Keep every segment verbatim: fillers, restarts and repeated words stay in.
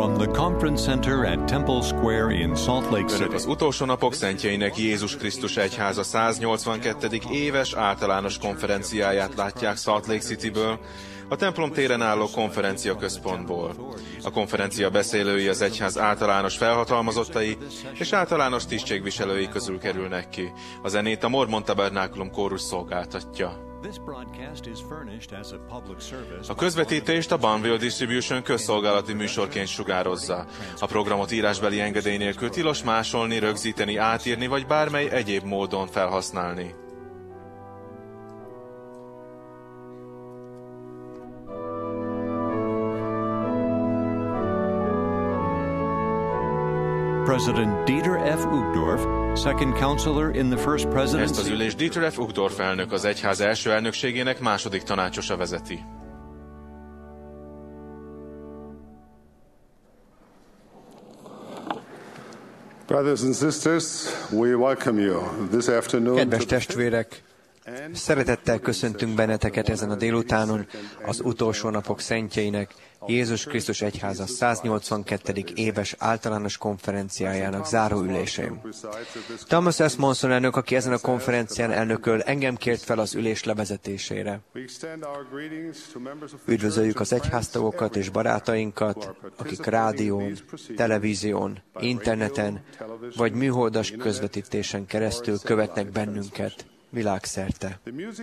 From the Conference Center at Temple Square in Salt Lake City. Önök az utolsó napok szentjeinek Jézus Krisztus Egyháza száznyolcvankettedik éves általános konferenciáját látják Salt Lake Cityből, a templom téren álló konferencia központból. A konferencia beszélői az egyház általános felhatalmazottai és általános tisztségviselői közül kerülnek ki. A zenét a Mormon Tabernákulum kórus szolgáltatja. A közvetítést a Banville Distribution közszolgálati műsorként sugározza. A programot írásbeli engedély nélkül tilos másolni, rögzíteni, átírni vagy bármely egyéb módon felhasználni. President Dieter F. Uchtdorf, second counselor in the first presidency. Ezt az ülést Dieter F. Uchtdorf elnök, az egyház első elnökségének második tanácsosa vezeti. Brothers and sisters, we welcome you this afternoon. Kedves testvérek, szeretettel köszöntünk benneteket ezen a délutánon az utolsó napok szentjeinek, Jézus Krisztus Egyháza száznyolcvankettedik éves általános konferenciájának záró ülésén. Thomas S. Monson elnök, aki ezen a konferencián elnököl, engem kért fel az ülés levezetésére. Üdvözöljük az egyháztagokat és barátainkat, akik rádión, televízión, interneten vagy műholdas közvetítésen keresztül követnek bennünket világszerte.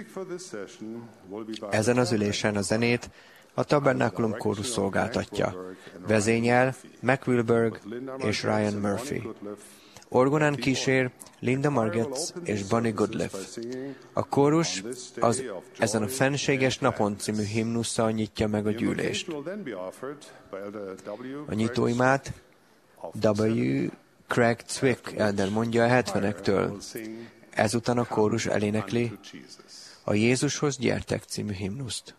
Ezen az ülésen a zenét a Tabernákulum kórus szolgáltatja. Vezényel McWilberg és Ryan Murphy. Orgonán kísér Linda Margetts és Bonnie Goodliff. A kórus az ezen a Fenséges napon című himnusszal nyitja meg a gyűlést. A nyitóimát W. Craig Zwick elder mondja a hetvenektől. Ezután a kórus elénekli a Jézushoz gyertek című himnuszt.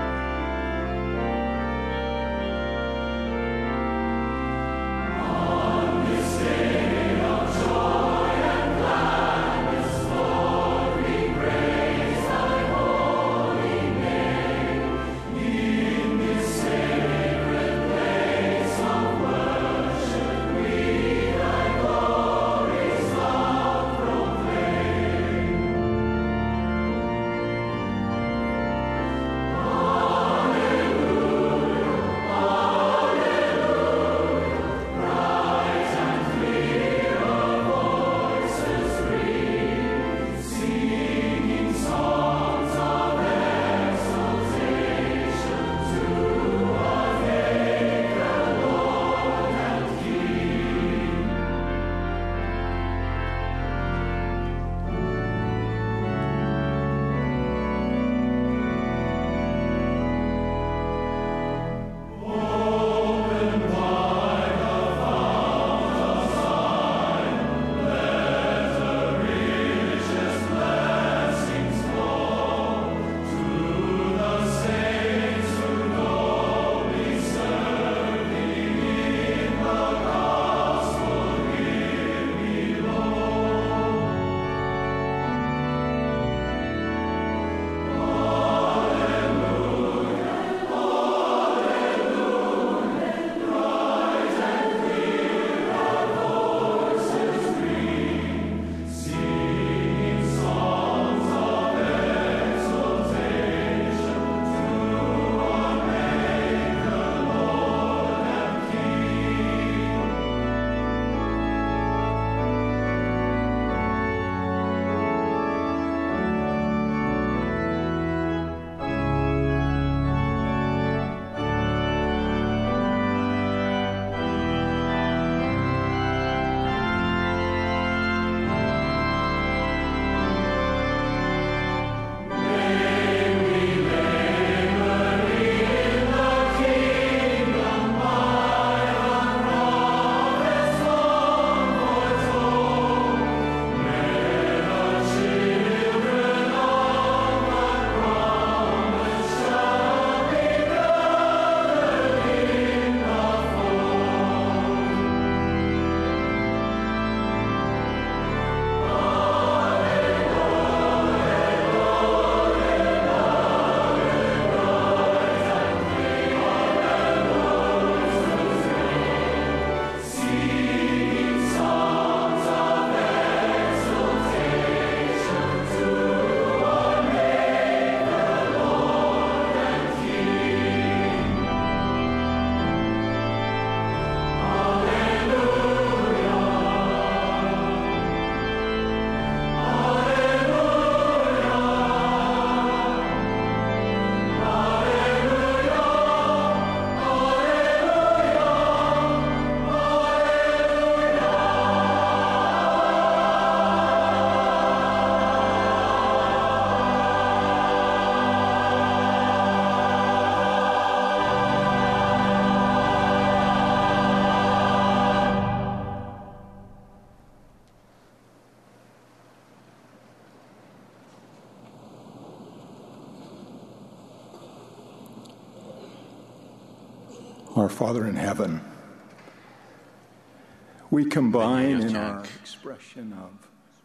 Oh Our Father in heaven, we combine in our expression of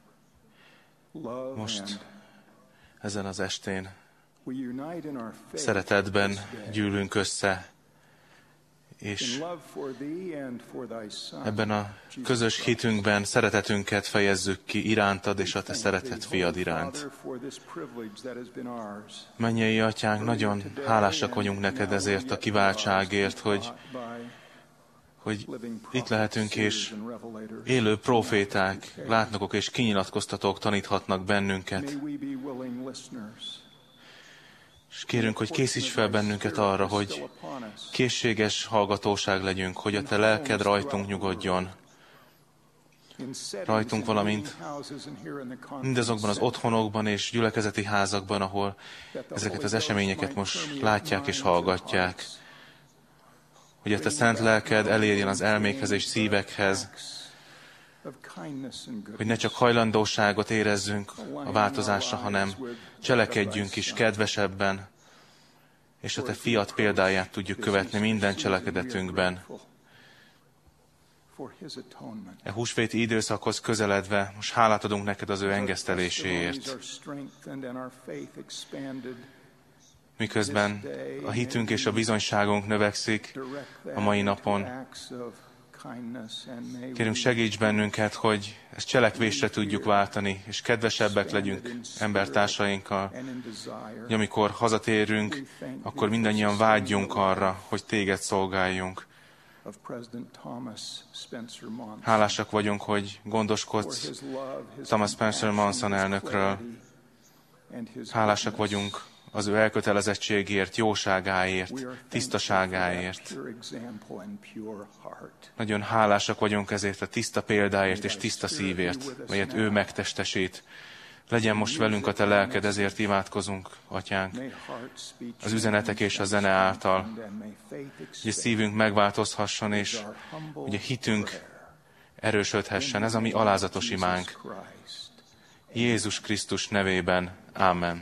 love Most and ezen az estén we unite in our faith szeretetben this day. gyűlünk össze, In és love for thee and for thy Son, ebben a Jesus közös Christ. hitünkben szeretetünket fejezzük ki irántad és a te szeretett fiad iránt. Mennyei Atyánk, nagyon hálásak vagyunk neked ezért a kiváltságért, hogy, hogy itt lehetünk, és élő proféták, látnokok és kinyilatkoztatók taníthatnak bennünket. És kérünk, hogy készíts fel bennünket arra, hogy készséges hallgatóság legyünk, hogy a te lelked rajtunk nyugodjon. Rajtunk, valamint mindazokban az otthonokban és gyülekezeti házakban, ahol ezeket az eseményeket most látják és hallgatják. Hogy a te szent lelked elérjen az elmékhez és szívekhez, hogy ne csak hajlandóságot érezzünk a változásra, hanem cselekedjünk is kedvesebben, és a te fiat példáját tudjuk követni minden cselekedetünkben. E húsvéti időszakhoz közeledve most hálát adunk neked az ő engeszteléséért. Miközben a hitünk és a bizonyságunk növekszik a mai napon, kérünk, segíts bennünket, hogy ezt cselekvésre tudjuk váltani, és kedvesebbek legyünk embertársainkkal, hogy amikor hazatérünk, akkor mindannyian vágyjunk arra, hogy téged szolgáljunk. Hálásak vagyunk, hogy gondoskodsz Thomas Spencer Monson elnökről. Hálásak vagyunk az ő elkötelezettségért, jóságáért, tisztaságáért. Nagyon hálásak vagyunk ezért a tiszta példáért és tiszta szívért, melyet ő megtestesít. Legyen most velünk a te lelked, ezért imádkozunk, Atyánk, az üzenetek és a zene által, hogy a szívünk megváltozhasson, és hogy a hitünk erősödhessen. Ez a mi alázatos imánk. Jézus Krisztus nevében. Ámen.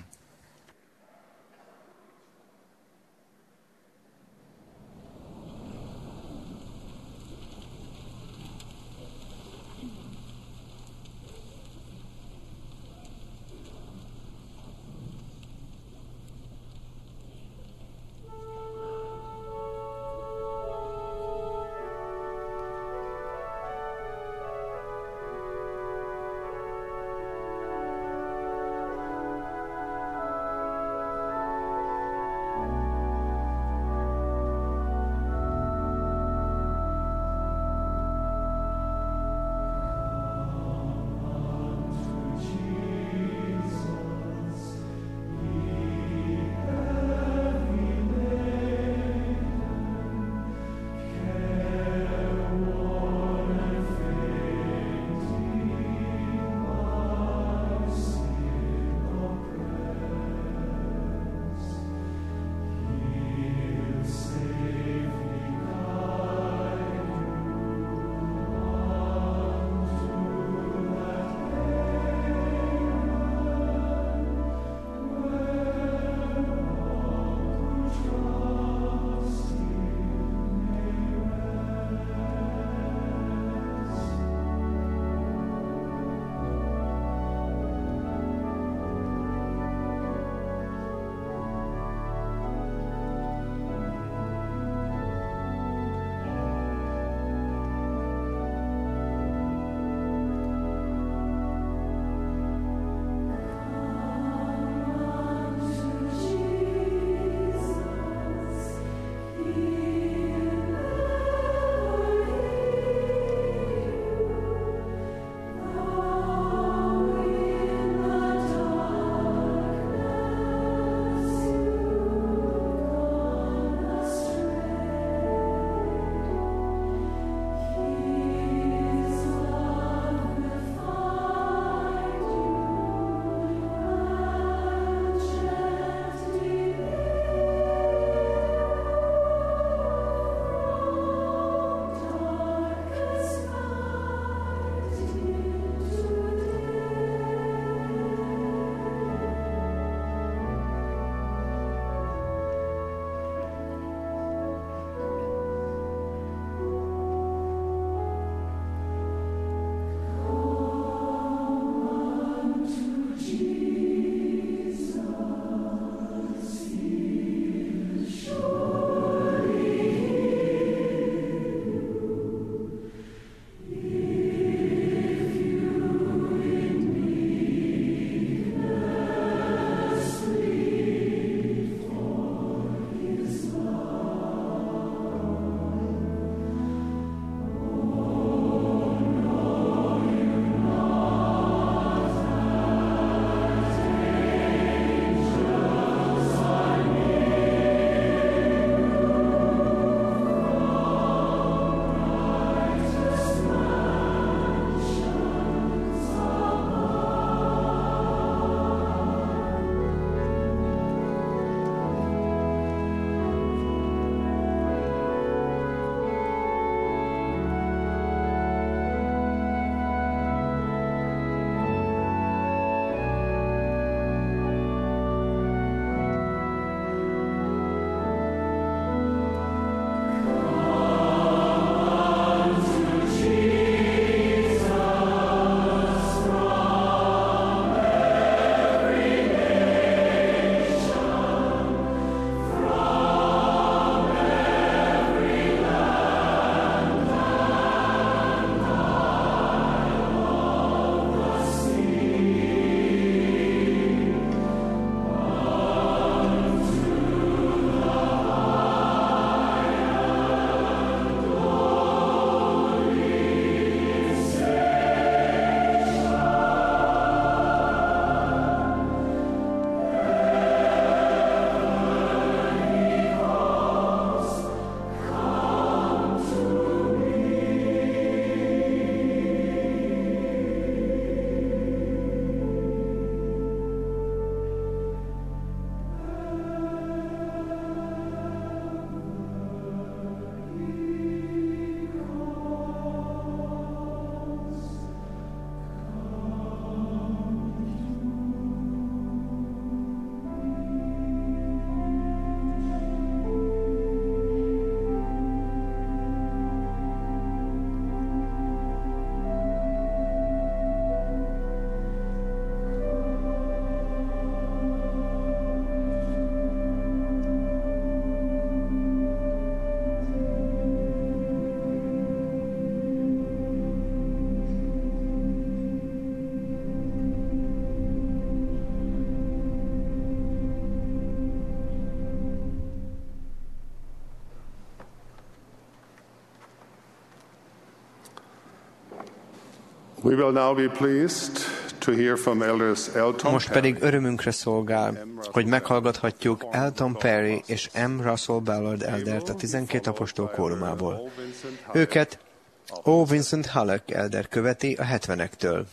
We will now be pleased to hear from elders Elton Most pedig örömünkre szolgál, hogy meghallgathatjuk Elton Perry és M. Russell Ballard eldert a tizenkét apostol kórumából. Őket O. Vincent Halleck elder követi a hetvenektől.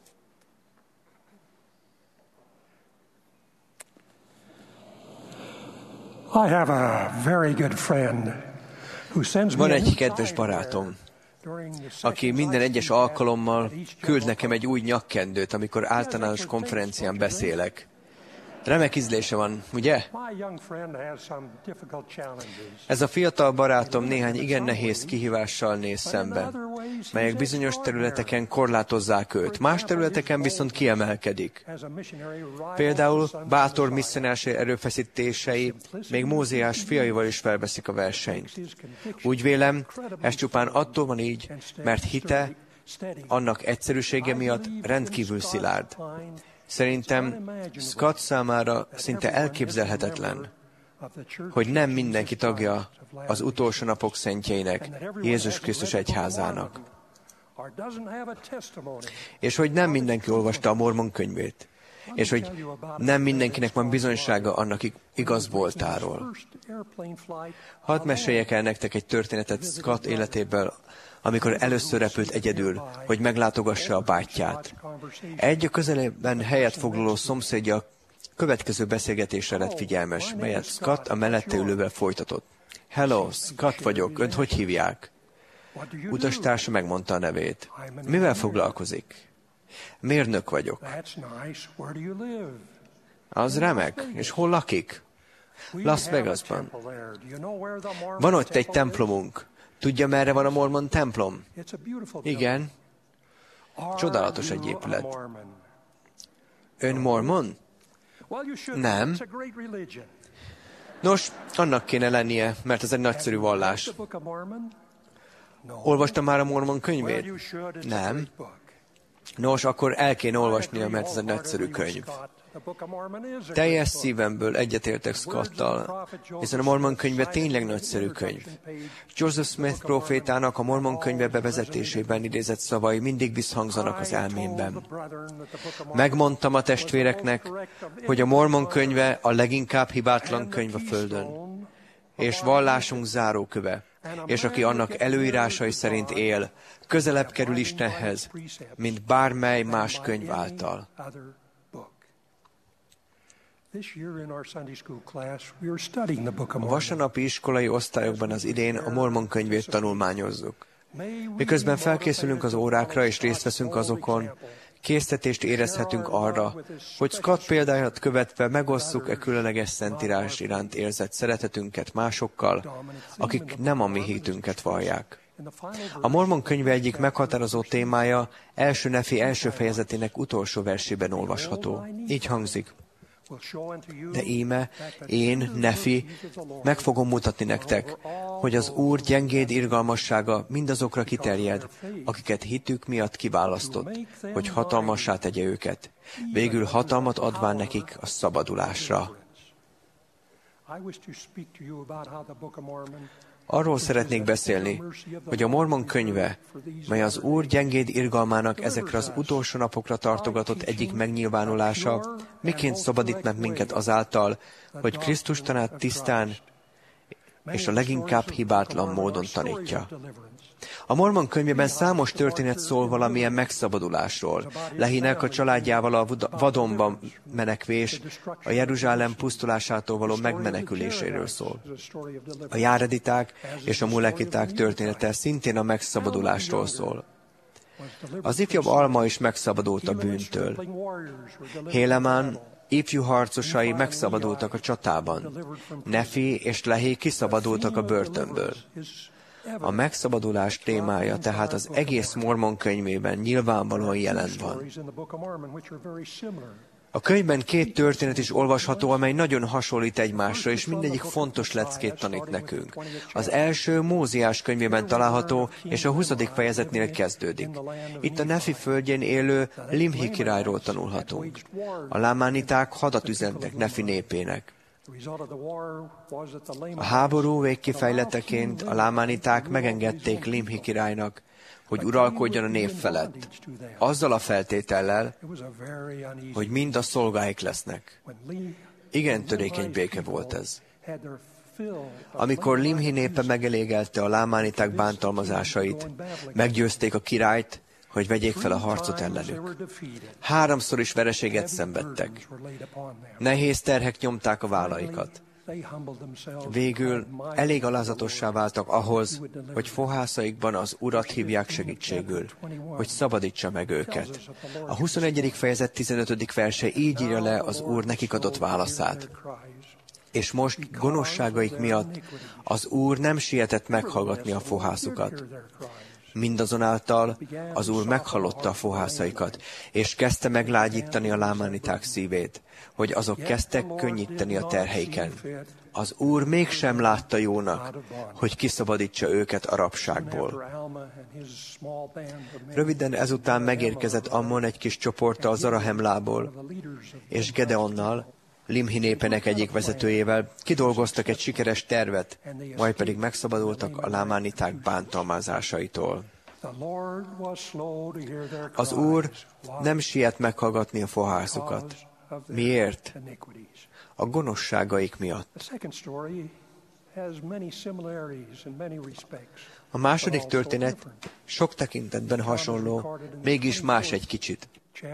I have a very good friend who sends me Van a egy new kedves tie barátom, during the aki second minden night egyes we have alkalommal at each küld nekem general egy új nyakkendőt, amikor általános konferencián beszélek. Remek ízlése van, ugye? My young friend has some difficult challenges. Ez a fiatal barátom néhány igen nehéz kihívással néz szembe, melyek bizonyos területeken korlátozzák őt, más területeken viszont kiemelkedik. As a missionary rivals Például the sons bátor of misszionási erőfeszítései még Mózes fiaival is felveszik a versenyt. Úgy vélem, ez csupán attól van így, mert hite annak egyszerűsége miatt rendkívül szilárd. Szerintem Scott számára szinte elképzelhetetlen, hogy nem mindenki tagja az utolsó napok szentjeinek, Jézus Krisztus egyházának. És hogy nem mindenki olvasta a Mormon könyvét, és hogy nem mindenkinek van bizonysága annak igaz voltáról. Hadd meséljek el nektek egy történetet Scott életéből, amikor először repült egyedül, hogy meglátogassa a bátyját. Egy a közelében helyet foglaló szomszédja következő beszélgetésre lett figyelmes, melyet Scott a mellette ülővel folytatott. Hello, Scott vagyok, önt hogy hívják? Utastársa megmondta a nevét. Mivel foglalkozik? Mérnök vagyok. Az remek. És hol lakik? Las Vegasban. Van ott egy templomunk. Tudja, merre van a Mormon templom? Igen. Csodálatos egy épület. Ön mormon? Nem. Nos, annak kéne lennie, mert ez egy nagyszerű vallás. Olvasta már a Mormon könyvét? Nem. Nos, akkor el kéne olvasnia, mert ez egy nagyszerű könyv. Teljes szívemből egyetértek Scottal, hiszen a Mormon könyve tényleg nagyszerű könyv. Joseph Smith profétának a Mormon könyve bevezetésében idézett szavai mindig visszhangzanak az elmémben. Megmondtam a testvéreknek, hogy a Mormon könyve a leginkább hibátlan könyv a földön, és vallásunk záróköve, és aki annak előírásai szerint él, közelebb kerül Istenhez, mint bármely más könyv által. A vasárnapi iskolai osztályokban az idén a Mormon könyvét tanulmányozzuk. Miközben felkészülünk az órákra és részt veszünk azokon, késztetést érezhetünk arra, hogy Scott példáját követve megosszuk e különleges szentírás iránt érzett szeretetünket másokkal, akik nem a mi hitünket vallják. A Mormon könyve egyik meghatározó témája első Nefi első fejezetének utolsó versében olvasható. Így hangzik. De íme, én, Nefi, meg fogom mutatni nektek, hogy az Úr gyengéd irgalmassága mindazokra kiterjed, akiket hitük miatt kiválasztott, hogy hatalmassá tegye őket, végül hatalmat adván nekik a szabadulásra. Arról szeretnék beszélni, hogy a Mormon könyve, mely az Úr gyengéd irgalmának ezekre az utolsó napokra tartogatott egyik megnyilvánulása, miként szabadít meg minket azáltal, hogy Krisztus tanát tisztán és a leginkább hibátlan módon tanítja. A Mormon könyvében számos történet szól valamilyen megszabadulásról. Lehinek a családjával a vadonban menekvés, a Jeruzsálem pusztulásától való megmeneküléséről szól. A járediták és a mulekiták története szintén a megszabadulásról szól. Az ifjabb Alma is megszabadult a bűntől. Hélemán ifjú harcosai megszabadultak a csatában. Nefi és Lehi kiszabadultak a börtönből. A megszabadulás témája tehát az egész Mormon könyvében nyilvánvalóan jelen van. A könyvben két történet is olvasható, amely nagyon hasonlít egymásra, és mindegyik fontos leckét tanít nekünk. Az első Móziás könyvében található, és a huszadik fejezetnél kezdődik. Itt a Nefi földjén élő Limhi királyról tanulhatunk. A lámániták hadat üzentek Nefi népének. A háború végkifejleteként a lámániták megengedték Limhi királynak, hogy uralkodjon a nép felett, azzal a feltétellel, hogy mind a szolgáik lesznek. Igen törékeny béke volt ez. Amikor Limhi népe megelégelte a lámániták bántalmazásait, meggyőzték a királyt, hogy vegyék fel a harcot ellenük. Háromszor is vereséget szenvedtek. Nehéz terhek nyomták a vállaikat. Végül elég alázatossá váltak ahhoz, hogy fohászaikban az Urat hívják segítségül, hogy szabadítsa meg őket. A huszonegyedik fejezet tizenötödik verse így írja le az Úr nekik adott válaszát. És most gonoszságaik miatt az Úr nem sietett meghallgatni a fohászukat. Mindazonáltal az Úr meghallotta a fohászaikat, és kezdte meglágyítani a lámániták szívét, hogy azok kezdtek könnyíteni a terheiken. Az Úr mégsem látta jónak, hogy kiszabadítsa őket a rabságból. Röviden ezután megérkezett Ammon egy kis csoporttal Zarahemlából, és Gedeonnal, Limhi népének egyik vezetőjével kidolgoztak egy sikeres tervet, majd pedig megszabadultak a lámániták bántalmazásaitól. Az Úr nem siet meghallgatni a fohászukat. Miért? A gonoszságaik miatt. A második történet sok tekintetben hasonló, mégis más egy kicsit.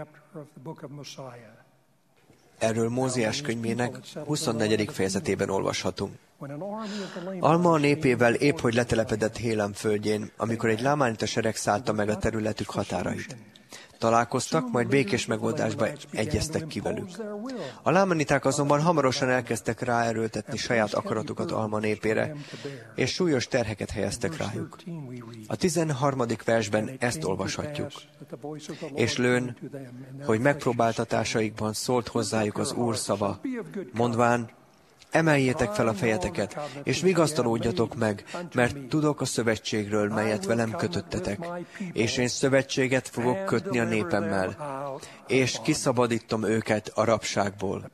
Erről Mózes könyvének huszonnegyedik fejezetében olvashatunk. Alma népével épp hogy letelepedett Hélem földjén, amikor egy lámánita sereg szállta meg a területük határait. Találkoztak, majd békés megoldásba egyeztek ki velük. A lámániták azonban hamarosan elkezdtek ráerőltetni saját akaratukat Alma népére, és súlyos terheket helyeztek rájuk. A tizenharmadik versben ezt olvashatjuk. És lőn, hogy megpróbáltatásaikban szólt hozzájuk az Úr szava, mondván, emeljétek fel a fejeteket, és vigasztalódjatok meg, mert tudok a szövetségről, melyet velem kötöttetek, és én szövetséget fogok kötni a népemmel, és kiszabadítom őket a rabságból.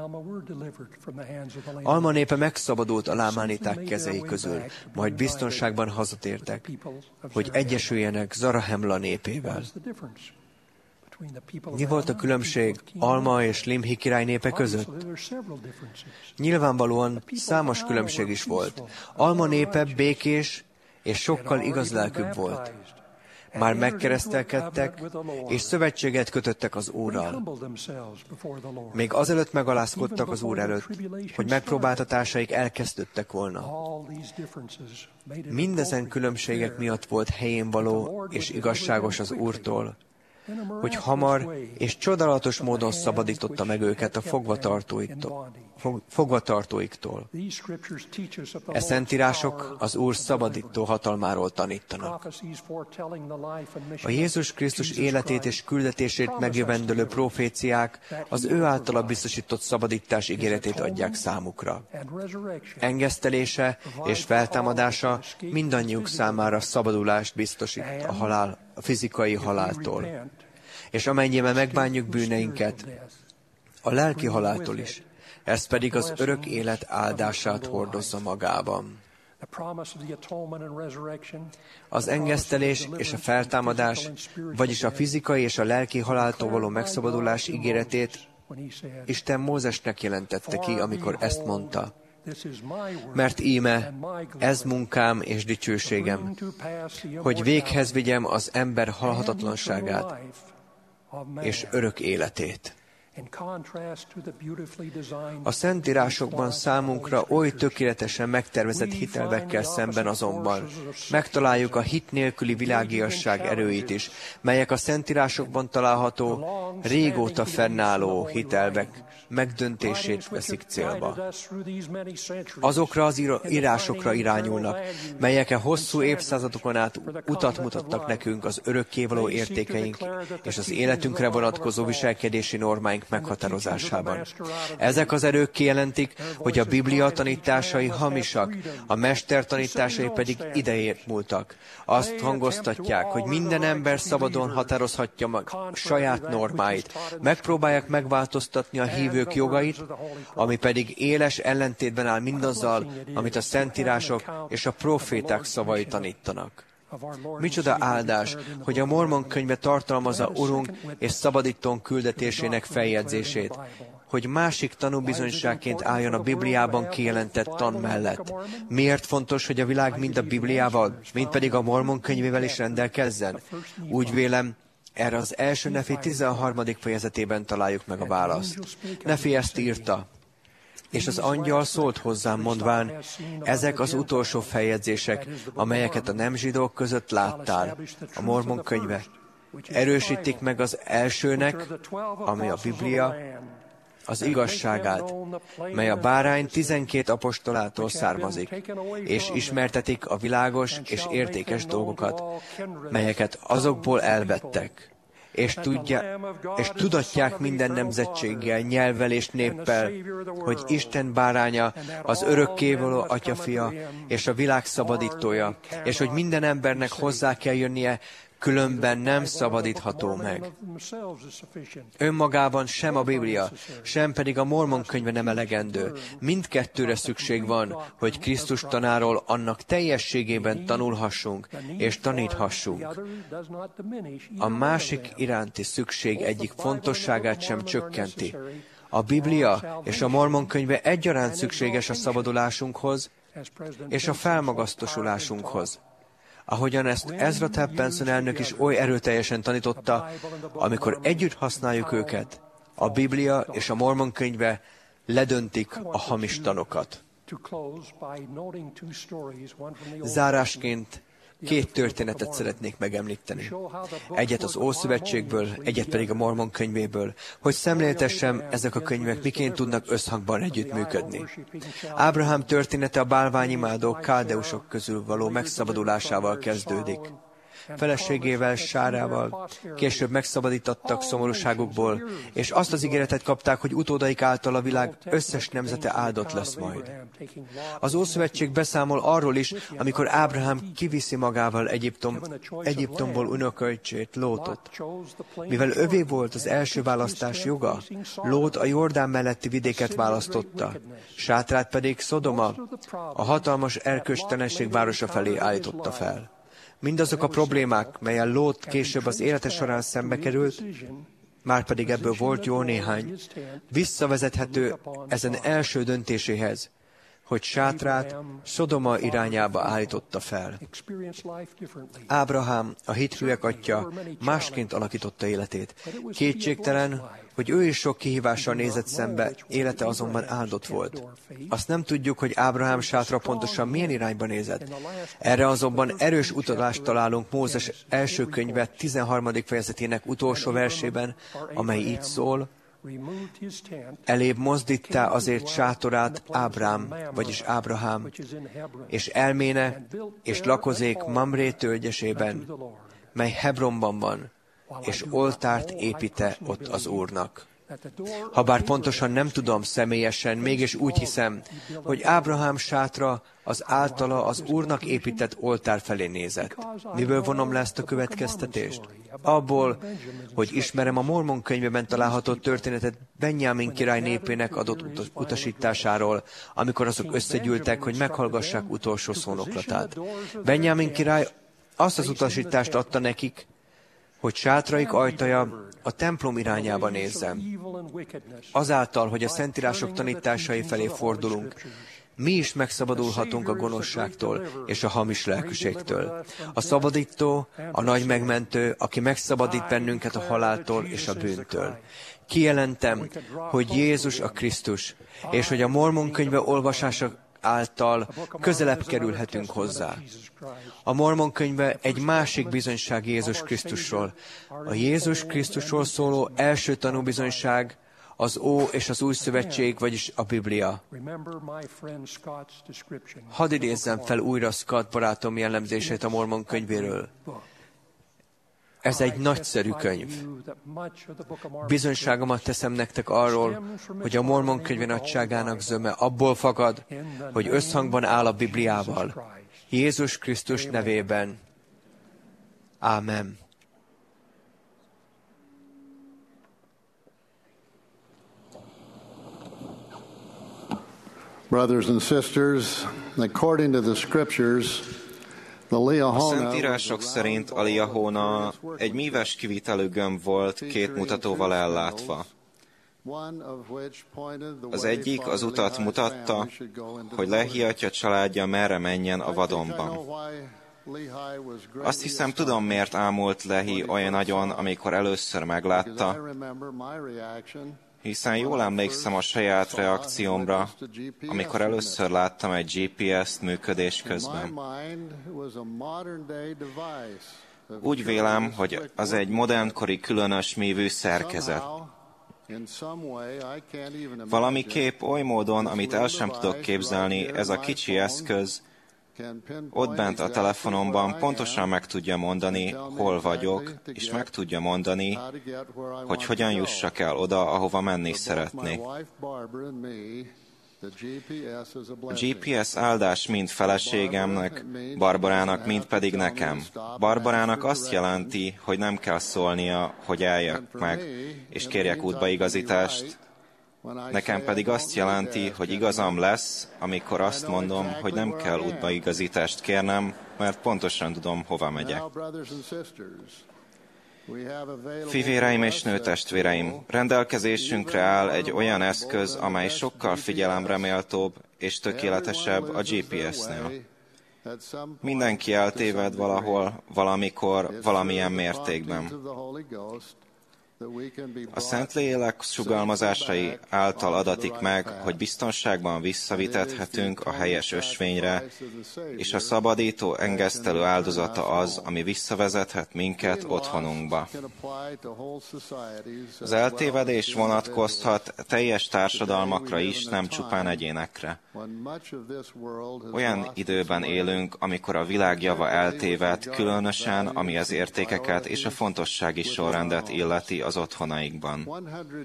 Alma népe megszabadult a lámániták kezei közül, majd biztonságban hazatértek, hogy egyesüljenek Zarahemla népével. Mi volt a különbség Alma és Limhi király népe között? Nyilvánvalóan számos különbség is volt. Alma népe békés és sokkal igazlelkűbb volt. Már megkeresztelkedtek, és szövetséget kötöttek az Úrral. Még azelőtt megalázkodtak az Úr előtt, hogy megpróbáltatásaik elkezdődtek volna. Mindezen különbségek miatt volt helyén való és igazságos az Úrtól, hogy hamar és csodálatos módon szabadította meg őket a fogvatartóiktól. fogvatartóiktól. E szentírások az Úr szabadító hatalmáról tanítanak. A Jézus Krisztus életét és küldetését megjövendölő proféciák az ő általa biztosított szabadítás ígéretét adják számukra. Engesztelése és feltámadása mindannyiuk számára szabadulást biztosít a halál, a fizikai haláltól. És amennyiben megbánjuk bűneinket, a lelki haláltól is, ez pedig az örök élet áldását hordozza magában. Az engesztelés és a feltámadás, vagyis a fizikai és a lelki haláltól való megszabadulás ígéretét Isten Mózesnek jelentette ki, amikor ezt mondta. Mert íme, ez munkám és dicsőségem, hogy véghez vigyem az ember halhatatlanságát és örök életét. A szentírásokban számunkra oly tökéletesen megtervezett hitelvekkel szemben azonban megtaláljuk a hit nélküli világiasság erőit is, melyek a szentírásokban található, régóta fennálló hitelvek megdöntését veszik célba. Azokra az írásokra irányulnak, melyek a hosszú évszázadokon át utat mutattak nekünk az örökkévaló értékeink és az életünkre vonatkozó viselkedési normáink meghatározásában. Ezek az erők kijelentik, hogy a Biblia tanításai hamisak, a mester tanításai pedig idejét múltak. Azt hangoztatják, hogy minden ember szabadon határozhatja meg saját normáit, megpróbálják megváltoztatni a hívők jogait, ami pedig éles ellentétben áll mindazzal, amit a szentírások és a proféták szavai tanítanak. Micsoda áldás, hogy a Mormon könyve tartalmazza Urunk és szabadítónk küldetésének feljegyzését, hogy másik tanúbizonyságként álljon a Bibliában kijelentett tan mellett. Miért fontos, hogy a világ mind a Bibliával, mind pedig a Mormon könyvével is rendelkezzen? Úgy vélem, erre az első Nefi tizenharmadik fejezetében találjuk meg a választ. Nefi ezt írta, és az angyal szólt hozzám mondván, ezek az utolsó feljegyzések, amelyeket a nem zsidók között láttál, a Mormon könyve. Erősítik meg az elsőnek, ami a Biblia, az igazságát, mely a bárány tizenkét apostolától származik, és ismertetik a világos és értékes dolgokat, melyeket azokból elvettek, és, tudja, és tudatják minden nemzetséggel, nyelvvel és néppel, hogy Isten báránya, az örökkévaló atyafia és a világ szabadítója, és hogy minden embernek hozzá kell jönnie, különben nem szabadítható meg. Önmagában sem a Biblia, sem pedig a Mormon könyve nem elegendő. Mindkettőre szükség van, hogy Krisztus tanáról annak teljességében tanulhassunk és taníthassunk. A másik iránti szükség egyik fontosságát sem csökkenti. A Biblia és a Mormon könyve egyaránt szükséges a szabadulásunkhoz és a felmagasztosulásunkhoz. Ahogyan ezt Ezra Taft Benson elnök is oly erőteljesen tanította, amikor együtt használjuk őket, a Biblia és a Mormon könyve ledöntik a hamis tanokat. Zárásként két történetet szeretnék megemlíteni. Egyet az Ószövetségből, egyet pedig a Mormon könyvéből, hogy szemléltessem, ezek a könyvek miként tudnak összhangban együttműködni. Ábrahám története a bálványimádók káldeusok közül való megszabadulásával kezdődik. Feleségével, Sárával később megszabadítottak szomorúságukból, és azt az ígéretet kapták, hogy utódaik által a világ összes nemzete áldott lesz majd. Az Ószövetség beszámol arról is, amikor Ábrahám kiviszi magával Egyiptom, Egyiptomból unokaöccsét, Lótot. Mivel övé volt az első választás joga, Lót a Jordán melletti vidéket választotta, sátrát pedig Szodoma, a hatalmas erkölcstelenség városa felé állította fel. Mindazok a problémák, melyen Lót később az élete során szembe került, márpedig ebből volt jó néhány, visszavezethető ezen első döntéséhez, hogy sátrát Szodoma irányába állította fel. Ábrahám, a hithűek atya, másként alakította életét. Kétségtelen, hogy ő is sok kihívással nézett szembe, élete azonban áldott volt. Azt nem tudjuk, hogy Ábrahám sátra pontosan milyen irányba nézett. Erre azonban erős utalást találunk Mózes első könyve tizenharmadik fejezetének utolsó versében, amely így szól, elébb mozdíttá azért sátorát Ábrám, vagyis Ábrahám, és elméne, és lakozék Mamré tölgyesében, mely Hebronban van, és oltárt építe ott az Úrnak. Habár pontosan nem tudom személyesen, mégis úgy hiszem, hogy Ábrahám sátra az általa az Úrnak épített oltár felé nézett. Miből vonom le ezt a következtetést? Abból, hogy ismerem a Mormon könyvében található történetet Benjamin király népének adott utasításáról, amikor azok összegyűltek, hogy meghallgassák utolsó szónoklatát. Benjamin király azt az utasítást adta nekik, hogy sátraik ajtaja a templom irányába nézzem. Azáltal, hogy a Szentírások tanításai felé fordulunk, mi is megszabadulhatunk a gonoszságtól és a hamis lelkűségtől. A szabadító, a nagy megmentő, aki megszabadít bennünket a haláltól és a bűntől. Kijelentem, hogy Jézus a Krisztus, és hogy a Mormon könyve olvasása által közelebb kerülhetünk hozzá. A Mormon könyve egy másik bizonyság Jézus Krisztusról. A Jézus Krisztusról szóló első tanúbizonyság az Ó és az Új Szövetség, vagyis a Biblia. Hadd idézzem fel újra Scott barátom jellemzését a Mormon könyvéről. Ez egy nagyszerű könyv. Bizonyságomat teszem nektek arról, hogy a Mormon könyve nagyságának zöme abból fakad, hogy összhangban áll a Bibliával. Jézus Krisztus nevében. Ámen. Brothers and sisters, according to the scriptures, A szentírások szerint a Liahona egy míves kivitelű gömb volt, két mutatóval ellátva. Az egyik az utat mutatta, hogy Lehi atya családja merre menjen a vadonban. Azt hiszem, tudom, miért ámult Lehi olyan nagyon, amikor először meglátta, hiszen jól emlékszem a saját reakciómra, amikor először láttam egy gé pé es-t működés közben. Úgy vélem, hogy az egy modernkori különös mívű szerkezet. Valamiképp oly módon, amit el sem tudok képzelni, ez a kicsi eszköz ott bent a telefonomban pontosan meg tudja mondani, hol vagyok, és meg tudja mondani, hogy hogyan jussak el oda, ahova menni szeretnék. A gé pé es áldás mind feleségemnek, Barbarának, mind pedig nekem. Barbarának azt jelenti, hogy nem kell szólnia, hogy álljak meg, és kérjek útbaigazítást. Nekem pedig azt jelenti, hogy igazam lesz, amikor azt mondom, hogy nem kell útbaigazítást kérnem, mert pontosan tudom, hova megyek. Fivéreim és nőtestvéreim, rendelkezésünkre áll egy olyan eszköz, amely sokkal figyelemre méltóbb és tökéletesebb a gé pé es-nél. Mindenki eltéved valahol, valamikor, valamilyen mértékben. A Szentlélek sugalmazásai által adatik meg, hogy biztonságban visszavitethetünk a helyes ösvényre, és a szabadító, engesztelő áldozata az, ami visszavezethet minket otthonunkba. Az eltévedés vonatkozhat teljes társadalmakra is, nem csupán egyénekre. Olyan időben élünk, amikor a világ java eltéved, különösen ami az értékeket és a fontossági sorrendet illeti az otthonaikban.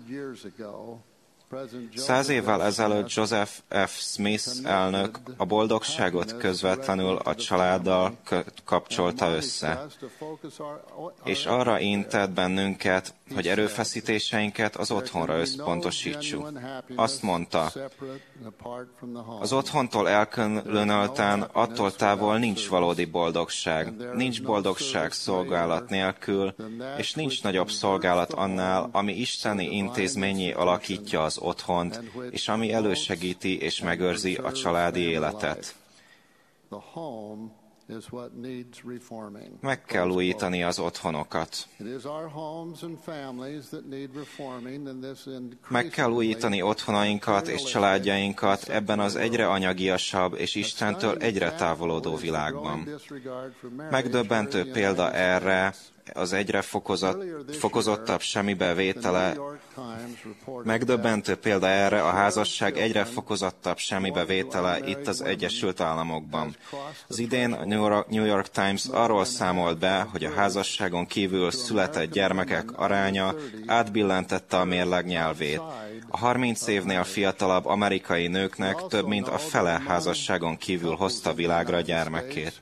Száz évvel ezelőtt Joseph F. Smith elnök a boldogságot közvetlenül a családdal kapcsolta össze, és arra intett bennünket, hogy erőfeszítéseinket az otthonra összpontosítsuk. Azt mondta, az otthontól elkülönülten, attól távol nincs valódi boldogság, nincs boldogság szolgálat nélkül, és nincs nagyobb szolgálat annál, ami isteni intézményé alakítja az otthont, és ami elősegíti és megőrzi a családi életet. Meg kell újítani az otthonokat. Meg kell újítani otthonainkat és családjainkat ebben az egyre anyagiasabb és Istentől egyre távolodó világban. Megdöbbentő példa erre az egyre fokozat, fokozottabb semmibe vétele, megdöbbentő példa erre a házasság egyre fokozottabb semmibe vétele itt az Egyesült Államokban. Az idén a New York Times arról számolt be, hogy a házasságon kívül született gyermekek aránya átbillentette a mérleg nyelvét. A harminc évnél fiatalabb amerikai nőknek több mint a fele házasságon kívül hozta világra gyermekét.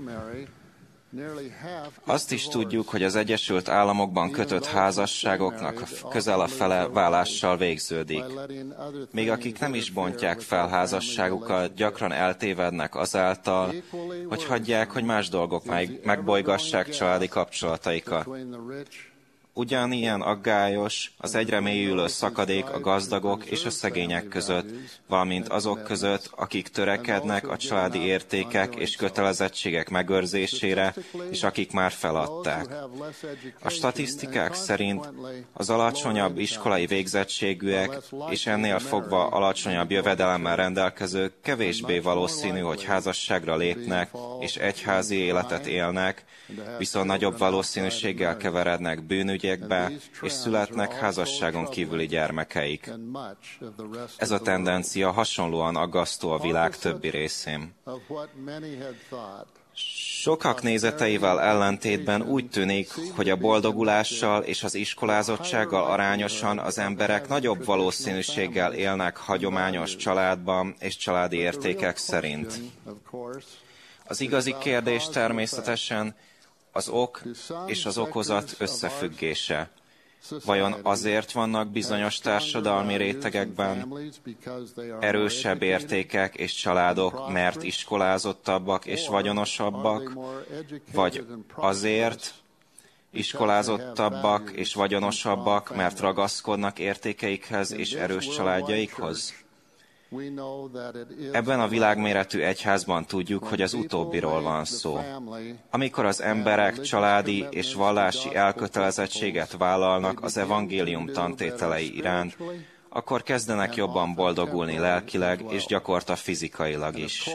Azt is tudjuk, hogy az Egyesült Államokban kötött házasságoknak közel a fele válással végződik. Még akik nem is bontják fel házasságukat, gyakran eltévednek azáltal, hogy hagyják, hogy más dolgok megbolygassák családi kapcsolataikat. Ugyanilyen aggályos az egyre mélyülő szakadék a gazdagok és a szegények között, valamint azok között, akik törekednek a családi értékek és kötelezettségek megőrzésére, és akik már feladták. A statisztikák szerint az alacsonyabb iskolai végzettségűek és ennél fogva alacsonyabb jövedelemmel rendelkezők kevésbé valószínű, hogy házasságra lépnek és egyházi életet élnek, viszont nagyobb valószínűséggel keverednek bűnügyekbe, és születnek házasságon kívüli gyermekeik. Ez a tendencia hasonlóan aggasztó a világ többi részén. Sokak nézeteivel ellentétben úgy tűnik, hogy a boldogulással és az iskolázottsággal arányosan az emberek nagyobb valószínűséggel élnek hagyományos családban és családi értékek szerint. Az igazi kérdés természetesen az ok és az okozat összefüggése. Vajon azért vannak bizonyos társadalmi rétegekben erősebb értékek és családok, mert iskolázottabbak és vagyonosabbak, vagy azért iskolázottabbak és vagyonosabbak, mert ragaszkodnak értékeikhez és erős családjaikhoz? Ebben a világméretű egyházban tudjuk, hogy az utóbbiról van szó. Amikor az emberek családi és vallási elkötelezettséget vállalnak az evangélium tantételei iránt, akkor kezdenek jobban boldogulni lelkileg és gyakorta fizikailag is.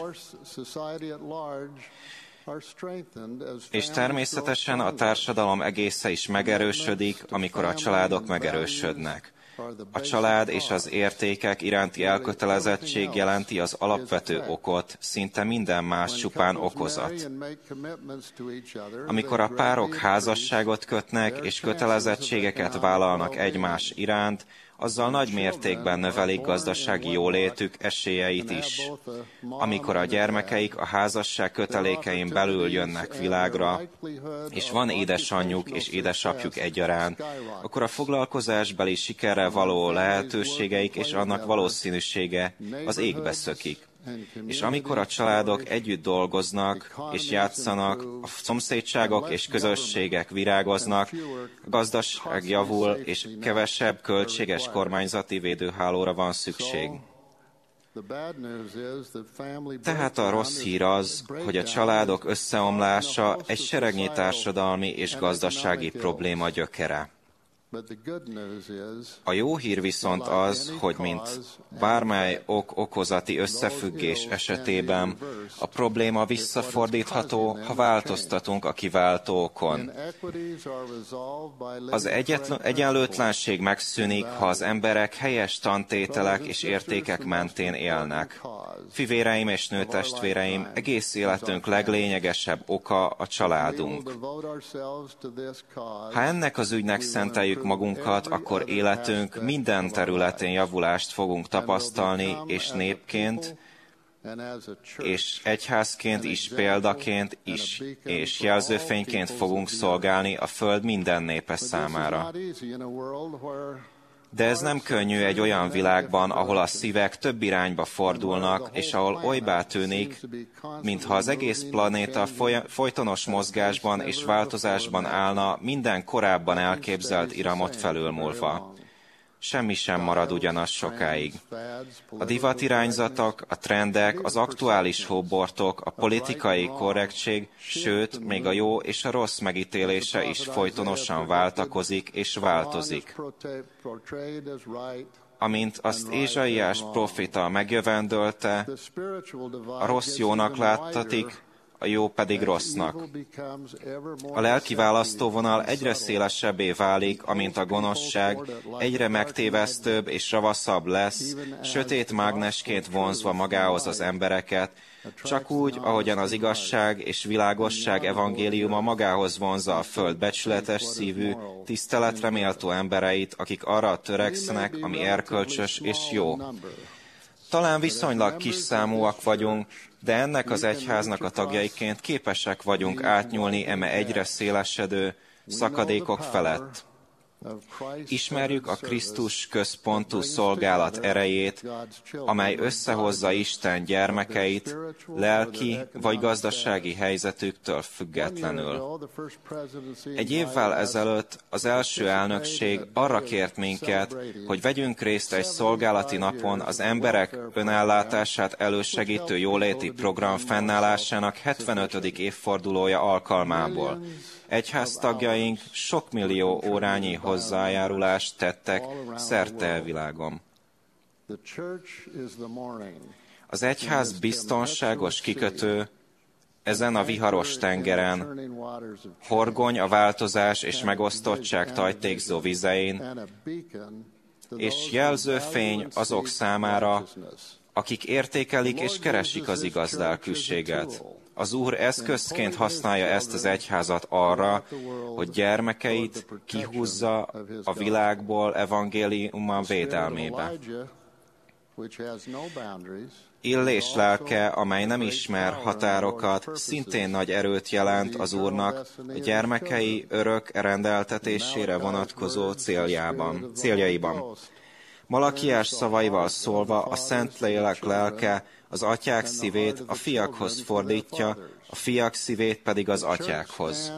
És természetesen a társadalom egésze is megerősödik, amikor a családok megerősödnek. A család és az értékek iránti elkötelezettség jelenti az alapvető okot, szinte minden más csupán okozat. Amikor a párok házasságot kötnek és kötelezettségeket vállalnak egymás iránt, azzal nagy mértékben növelik gazdasági jólétük esélyeit is. Amikor a gyermekeik a házasság kötelékein belül jönnek világra, és van édesanyjuk és édesapjuk egyaránt, akkor a foglalkozásbeli sikerrel való lehetőségeik és annak valószínűsége az égbe szökik. És amikor a családok együtt dolgoznak és játszanak, a szomszédságok és közösségek virágoznak, a gazdaság javul, és kevesebb költséges kormányzati védőhálóra van szükség. Tehát a rossz hír az, hogy a családok összeomlása egy seregnyi társadalmi és gazdasági probléma gyökere. A jó hír viszont az, hogy mint bármely ok-okozati összefüggés esetében a probléma visszafordítható, ha változtatunk a kiváltó okon. Az egyetlen, egyenlőtlenség megszűnik, ha az emberek helyes tantételek és értékek mentén élnek. Fivéreim és nőtestvéreim, egész életünk leglényegesebb oka a családunk. Ha ennek az ügynek szenteljük magunkat, akkor életünk minden területén javulást fogunk tapasztalni, és népként, és egyházként is, példaként is, és jelzőfényként fogunk szolgálni a Föld minden népe számára. De ez nem könnyű egy olyan világban, ahol a szívek több irányba fordulnak, és ahol olybá tűnik, mintha az egész planéta folytonos mozgásban és változásban állna, minden korábban elképzelt iramot felülmúlva. Semmi sem marad ugyanaz sokáig. A divatirányzatok, a trendek, az aktuális hóbortok, a politikai korrektség, sőt, még a jó és a rossz megítélése is folytonosan váltakozik és változik. Amint azt Ézsaiás profita megjövendölte, a rossz jónak láttatik, a jó pedig rossznak. A lelki választóvonal egyre szélesebbé válik, amint a gonoszság egyre megtévesztőbb és ravaszabb lesz, sötét mágnesként vonzva magához az embereket, csak úgy, ahogyan az igazság és világosság evangéliuma magához vonzza a föld becsületes szívű, tiszteletre méltó embereit, akik arra törekszenek, ami erkölcsös és jó. Talán viszonylag kis számúak vagyunk, de ennek az egyháznak a tagjaiként képesek vagyunk átnyúlni eme egyre szélesedő szakadékok felett. Ismerjük a Krisztus központú szolgálat erejét, amely összehozza Isten gyermekeit, lelki vagy gazdasági helyzetüktől függetlenül. Egy évvel ezelőtt az első elnökség arra kért minket, hogy vegyünk részt egy szolgálati napon az emberek önellátását elősegítő jóléti program fennállásának hetvenötödik évfordulója alkalmából. Egyháztagjaink sok millió órányi hozzájárulást tettek szerte a világon. Az egyház biztonságos kikötő ezen a viharos tengeren, horgony a változás és megosztottság tajtékzó vizein, és jelzőfény azok számára, akik értékelik és keresik az igaz lelkűséget. Az Úr eszközként használja ezt az egyházat arra, hogy gyermekeit kihúzza a világból evangéliuma védelmébe. Illés lelke, amely nem ismer határokat, szintén nagy erőt jelent az Úrnak a gyermekei örök rendeltetésére vonatkozó céljában, céljaiban. Malakiás szavaival szólva, a Szentlélek lelke az atyák szívét a fiakhoz fordítja, a fiak szívét pedig az atyákhoz.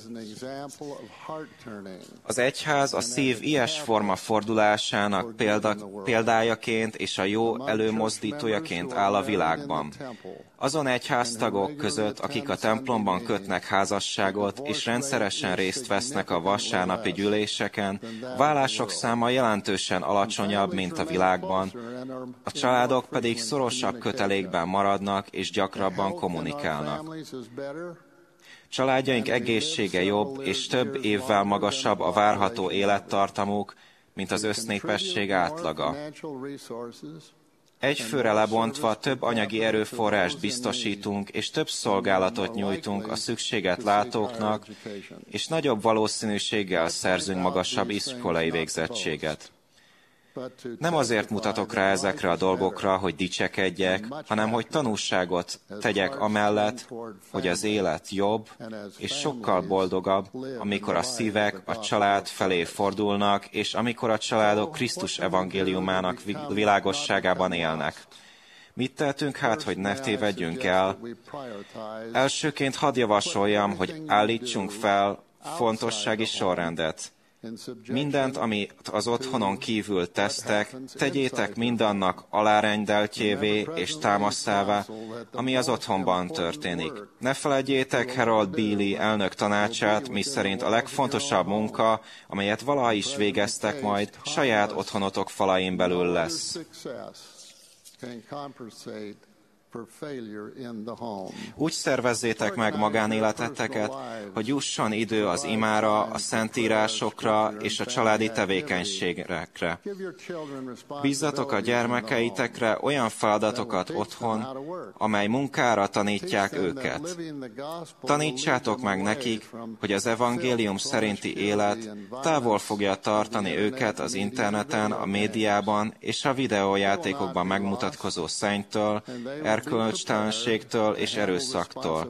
Az egyház a szív ilyes forma fordulásának példa, példájaként és a jó előmozdítójaként áll a világban. Azon egyháztagok között, akik a templomban kötnek házasságot és rendszeresen részt vesznek a vasárnapi gyűléseken, vállások száma jelentősen alacsonyabb, mint a világban, a családok pedig szorosabb kötelékben maradnak és gyakrabban kommunikálnak. Családjaink egészsége jobb és több évvel magasabb a várható élettartamuk, mint az össznépesség átlaga. Egy főre lebontva több anyagi erőforrást biztosítunk, és több szolgálatot nyújtunk a szükséget látóknak, és nagyobb valószínűséggel szerzünk magasabb iskolai végzettséget. Nem azért mutatok rá ezekre a dolgokra, hogy dicsekedjek, hanem hogy tanúságot tegyek amellett, hogy az élet jobb és sokkal boldogabb, amikor a szívek a család felé fordulnak, és amikor a családok Krisztus evangéliumának világosságában élnek. Mit tehetünk hát, hogy ne tévedjünk el? Elsőként hadd javasoljam, hogy állítsunk fel fontossági sorrendet. Mindent, amit az otthonon kívül tesztek, tegyétek mindannak alárendeltjévé és támaszává, ami az otthonban történik. Ne feledjétek Harold Bailey elnök tanácsát, miszerint a legfontosabb munka, amelyet valaha is végeztek majd, saját otthonotok falain belül lesz. Úgy szervezzétek meg magánéleteteket, hogy jusson idő az imára, a szentírásokra és a családi tevékenységekre. Bízzatok a gyermekeitekre olyan feladatokat otthon, amely munkára tanítják őket. Tanítsátok meg nekik, hogy az evangélium szerinti élet távol fogja tartani őket az interneten, a médiában és a videójátékokban megmutatkozó szennytől, erkölcstelenségtől és erőszaktól.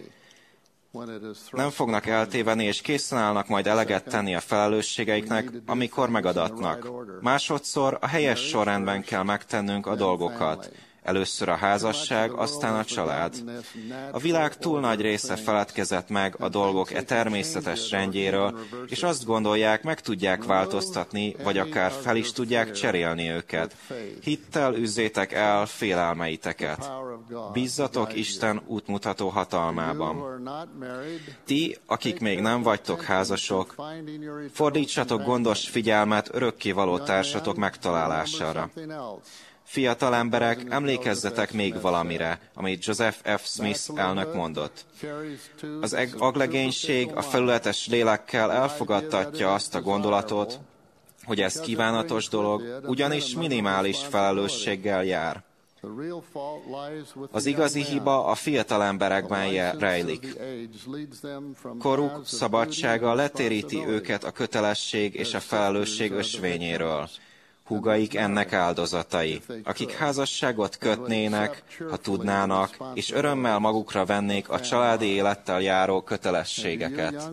Nem fognak eltévedni, és készen állnak majd eleget tenni a felelősségeiknek, amikor megadatnak. Másodszor a helyes sorrendben kell megtennünk a dolgokat. Először a házasság, aztán a család. A világ túl nagy része feledkezett meg a dolgok e természetes rendjéről, és azt gondolják, meg tudják változtatni, vagy akár fel is tudják cserélni őket. Hittel üzzétek el félelmeiteket. Bízzatok Isten útmutató hatalmában. Ti, akik még nem vagytok házasok, fordítsatok gondos figyelmet örökkévaló társatok megtalálására. Fiatal emberek, emlékezzetek még valamire, amit Joseph F. Smith elnök mondott. Az aglegénység a felületes lélekkel elfogadtatja azt a gondolatot, hogy ez kívánatos dolog, ugyanis minimális felelősséggel jár. Az igazi hiba a fiatal emberekben rejlik. Koruk szabadsága letéríti őket a kötelesség és a felelősség ösvényéről. Húgaik ennek áldozatai, akik házasságot kötnének, ha tudnának, és örömmel magukra vennék a családi élettel járó kötelességeket.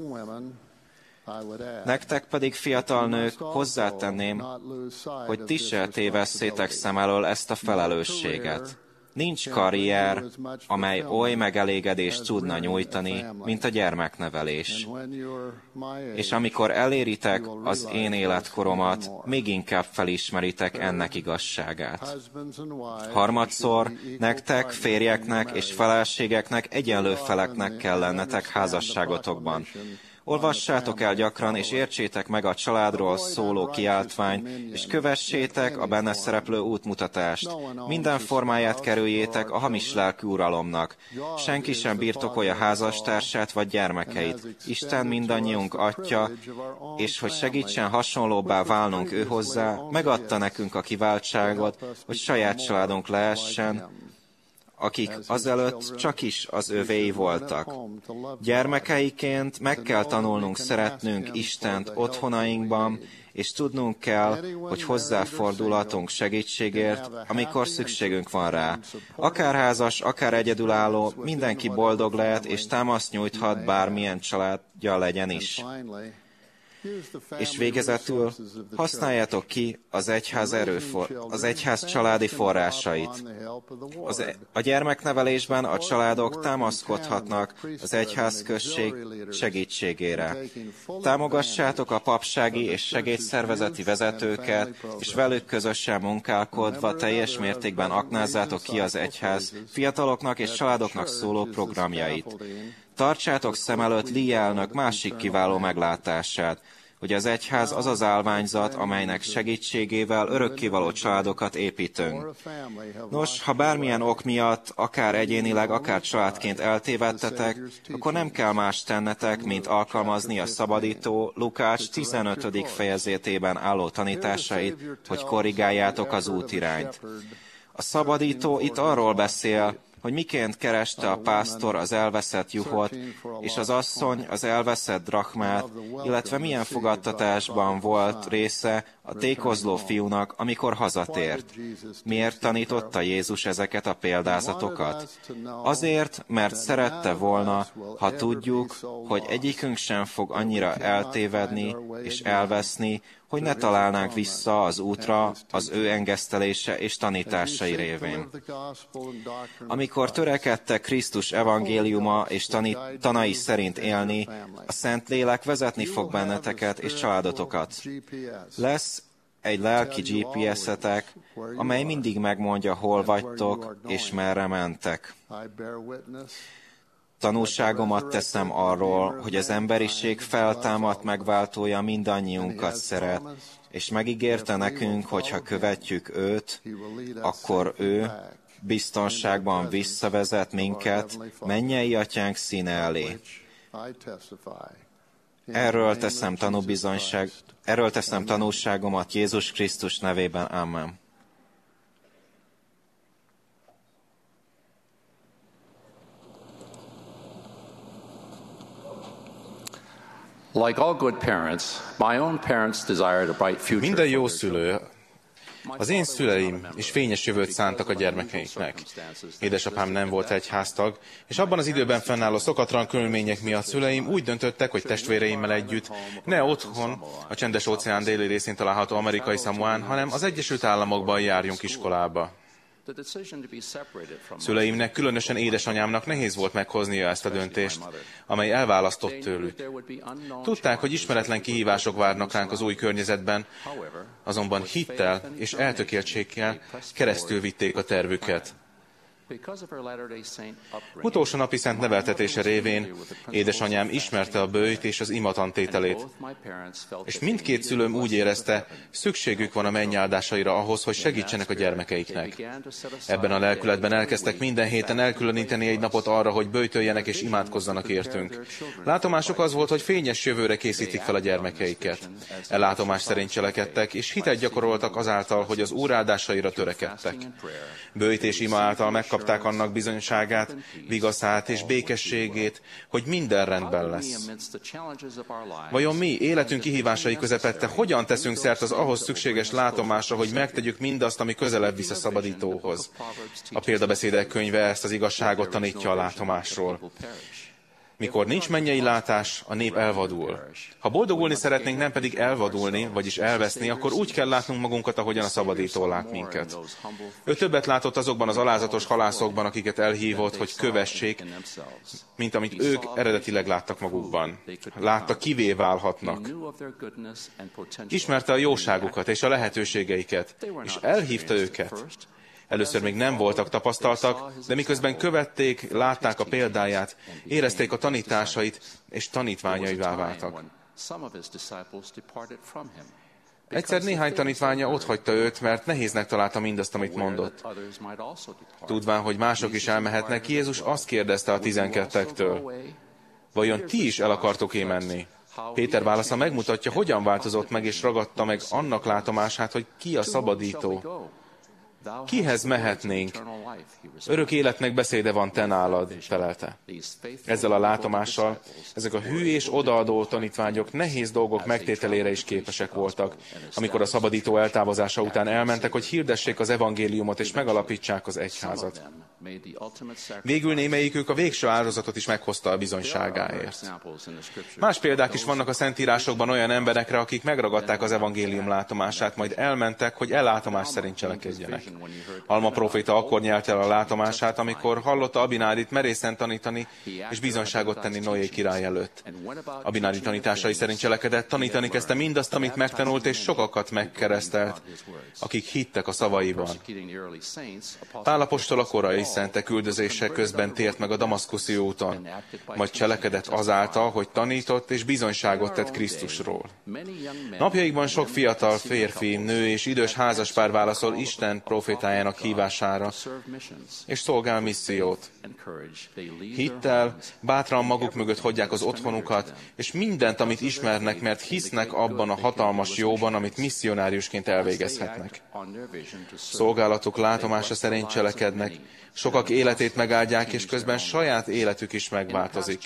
Nektek pedig, fiatal nők, hozzátenném, hogy ti se tévesszétek szem elől ezt a felelősséget. Nincs karrier, amely oly megelégedést tudna nyújtani, mint a gyermeknevelés. És amikor eléritek az én életkoromat, még inkább felismeritek ennek igazságát. Harmadszor, nektek, férjeknek és feleségeknek egyenlő feleknek kell lennetek házasságotokban. Olvassátok el gyakran, és értsétek meg a családról szóló kiáltványt, és kövessétek a benne szereplő útmutatást. Minden formáját kerüljétek a hamis lelkű uralomnak. Senki sem birtokolja házastársát vagy gyermekeit. Isten mindannyiunk Atya, és hogy segítsen hasonlóbbá válnunk ő hozzá, megadta nekünk a kiváltságot, hogy saját családunk lehessen, akik azelőtt csak is az övéi voltak. Gyermekeiként meg kell tanulnunk szeretnünk Istent otthonainkban, és tudnunk kell, hogy hozzáfordulhatunk segítségért, amikor szükségünk van rá. Akár házas, akár egyedülálló, mindenki boldog lehet, és támaszt nyújthat, bármilyen családja legyen is. És végezetül használjátok ki az egyház, erőfor, az egyház családi forrásait. Az e, a gyermeknevelésben a családok támaszkodhatnak az egyház község segítségére. Támogassátok a papsági és segédszervezeti vezetőket, és velük közösen munkálkodva teljes mértékben aknázzátok ki az egyház fiataloknak és családoknak szóló programjait. Tartsátok szem előtt Lee elnök másik kiváló meglátását, hogy az egyház az az állványzat, amelynek segítségével örökkévaló családokat építünk. Nos, ha bármilyen ok miatt, akár egyénileg, akár családként eltévedtetek, akkor nem kell más tennetek, mint alkalmazni a szabadító Lukács tizenötödik fejezetében álló tanításait, hogy korrigáljátok az útirányt. A szabadító itt arról beszél, hogy miként kereste a pásztor az elveszett juhot, és az asszony az elveszett drachmát, illetve milyen fogadtatásban volt része a tékozló fiúnak, amikor hazatért. Miért tanította Jézus ezeket a példázatokat? Azért, mert szerette volna, ha tudjuk, hogy egyikünk sem fog annyira eltévedni és elveszni, hogy ne találnánk vissza az útra az ő engesztelése és tanításai révén. Amikor törekedtek Krisztus evangéliuma és tanít, tanai szerint élni, a Szentlélek vezetni fog benneteket és családotokat. Lesz egy lelki gé pé es-etek, amely mindig megmondja, hol vagytok és merre mentek. Tanúságomat teszem arról, hogy az emberiség feltámadt megváltója mindannyiunkat szeret, és megígérte nekünk, hogy ha követjük őt, akkor ő biztonságban visszavezet minket mennyei atyánk színe elé. Erről teszem tanúbizonyság, erről teszem tanúságomat Jézus Krisztus nevében. Amen. Like all good parents, my own parents desired a bright future. Minden jó szülő, az én szüleim is fényes jövőt szántak a gyermekeiknek. Édesapám nem volt egyháztag, és abban az időben fennálló szokatlan körülmények miatt szüleim úgy döntöttek, hogy testvéreimmel együtt ne otthon, a Csendes-óceán déli részén található amerikai Szamoán, hanem az Egyesült Államokban járjunk iskolába. Szüleimnek, különösen édesanyámnak nehéz volt meghoznia ezt a döntést, amely elválasztott tőlük. Tudták, hogy ismeretlen kihívások várnak ránk az új környezetben, azonban hittel és eltökéltséggel keresztül vitték a tervüket. Utolsó napi szent neveltetése révén édesanyám ismerte a böjt és az imatantételét, és mindkét szülőm úgy érezte, szükségük van a menny áldásaira ahhoz, hogy segítsenek a gyermekeiknek. Ebben a lelkületben elkezdtek minden héten elkülöníteni egy napot arra, hogy böjtöljenek és imádkozzanak értünk. Látomásuk az volt, hogy fényes jövőre készítik fel a gyermekeiket. E látomás szerint cselekedtek, és hitet gyakoroltak azáltal, hogy az Úr áldásaira törekedtek. Böjt és ima által megkapták annak bizonyságát, vigaszát és békességét, hogy minden rendben lesz. Vajon mi, életünk kihívásai közepette, hogyan teszünk szert az ahhoz szükséges látomásra, hogy megtegyük mindazt, ami közelebb visz a szabadítóhoz? A példabeszédek könyve ezt az igazságot tanítja a látomásról. Mikor nincs mennyei látás, a nép elvadul. Ha boldogulni szeretnénk, nem pedig elvadulni, vagyis elveszni, akkor úgy kell látnunk magunkat, ahogyan a szabadító lát minket. Ő többet látott azokban az alázatos halászokban, akiket elhívott, hogy kövessék, mint amit ők eredetileg láttak magukban. Látta, kivé válhatnak. Ismerte a jóságukat és a lehetőségeiket, és elhívta őket. Először még nem voltak tapasztaltak, de miközben követték, látták a példáját, érezték a tanításait, és tanítványaivá váltak. Egyszer néhány tanítványa otthagyta őt, mert nehéznek találta mindazt, amit mondott. Tudván, hogy mások is elmehetnek, Jézus azt kérdezte a tizenkettektől, vajon ti is el akartok-e menni? Péter válasza megmutatja, hogyan változott meg, és ragadta meg annak látomását, hogy ki a szabadító. Kihez mehetnénk? Örök életnek beszéde van te nálad, felelte. Ezzel a látomással ezek a hű és odaadó tanítványok nehéz dolgok megtételére is képesek voltak, amikor a szabadító eltávozása után elmentek, hogy hirdessék az evangéliumot és megalapítsák az egyházat. Végül némelyikük a végső áldozatot is meghozta a bizonyságáért. Más példák is vannak a Szentírásokban olyan emberekre, akik megragadták az evangélium látomását, majd elmentek, hogy ellátomás szerint cselekedjenek. Alma próféta akkor nyelt el a látomását, amikor hallotta Abinárit merészen tanítani és bizonyságot tenni Noé király előtt. Abinári tanításai szerint cselekedett, tanítani kezdte mindazt, amit megtanult, és sokakat megkeresztelt, akik hittek a szavaiban. Pál apostol a korai szentek üldözése közben tért meg a damaszkuszi úton, majd cselekedett azáltal, hogy tanított és bizonyságot tett Krisztusról. Napjaikban sok fiatal férfi, nő és idős házaspár válaszol Isten profétájának hívására, és szolgál missziót. Hittel, bátran maguk mögött hagyják az otthonukat, és mindent, amit ismernek, mert hisznek abban a hatalmas jóban, amit misszionáriusként elvégezhetnek. Szolgálatuk látomása szerint cselekednek, sokak életét megáldják, és közben saját életük is megváltozik.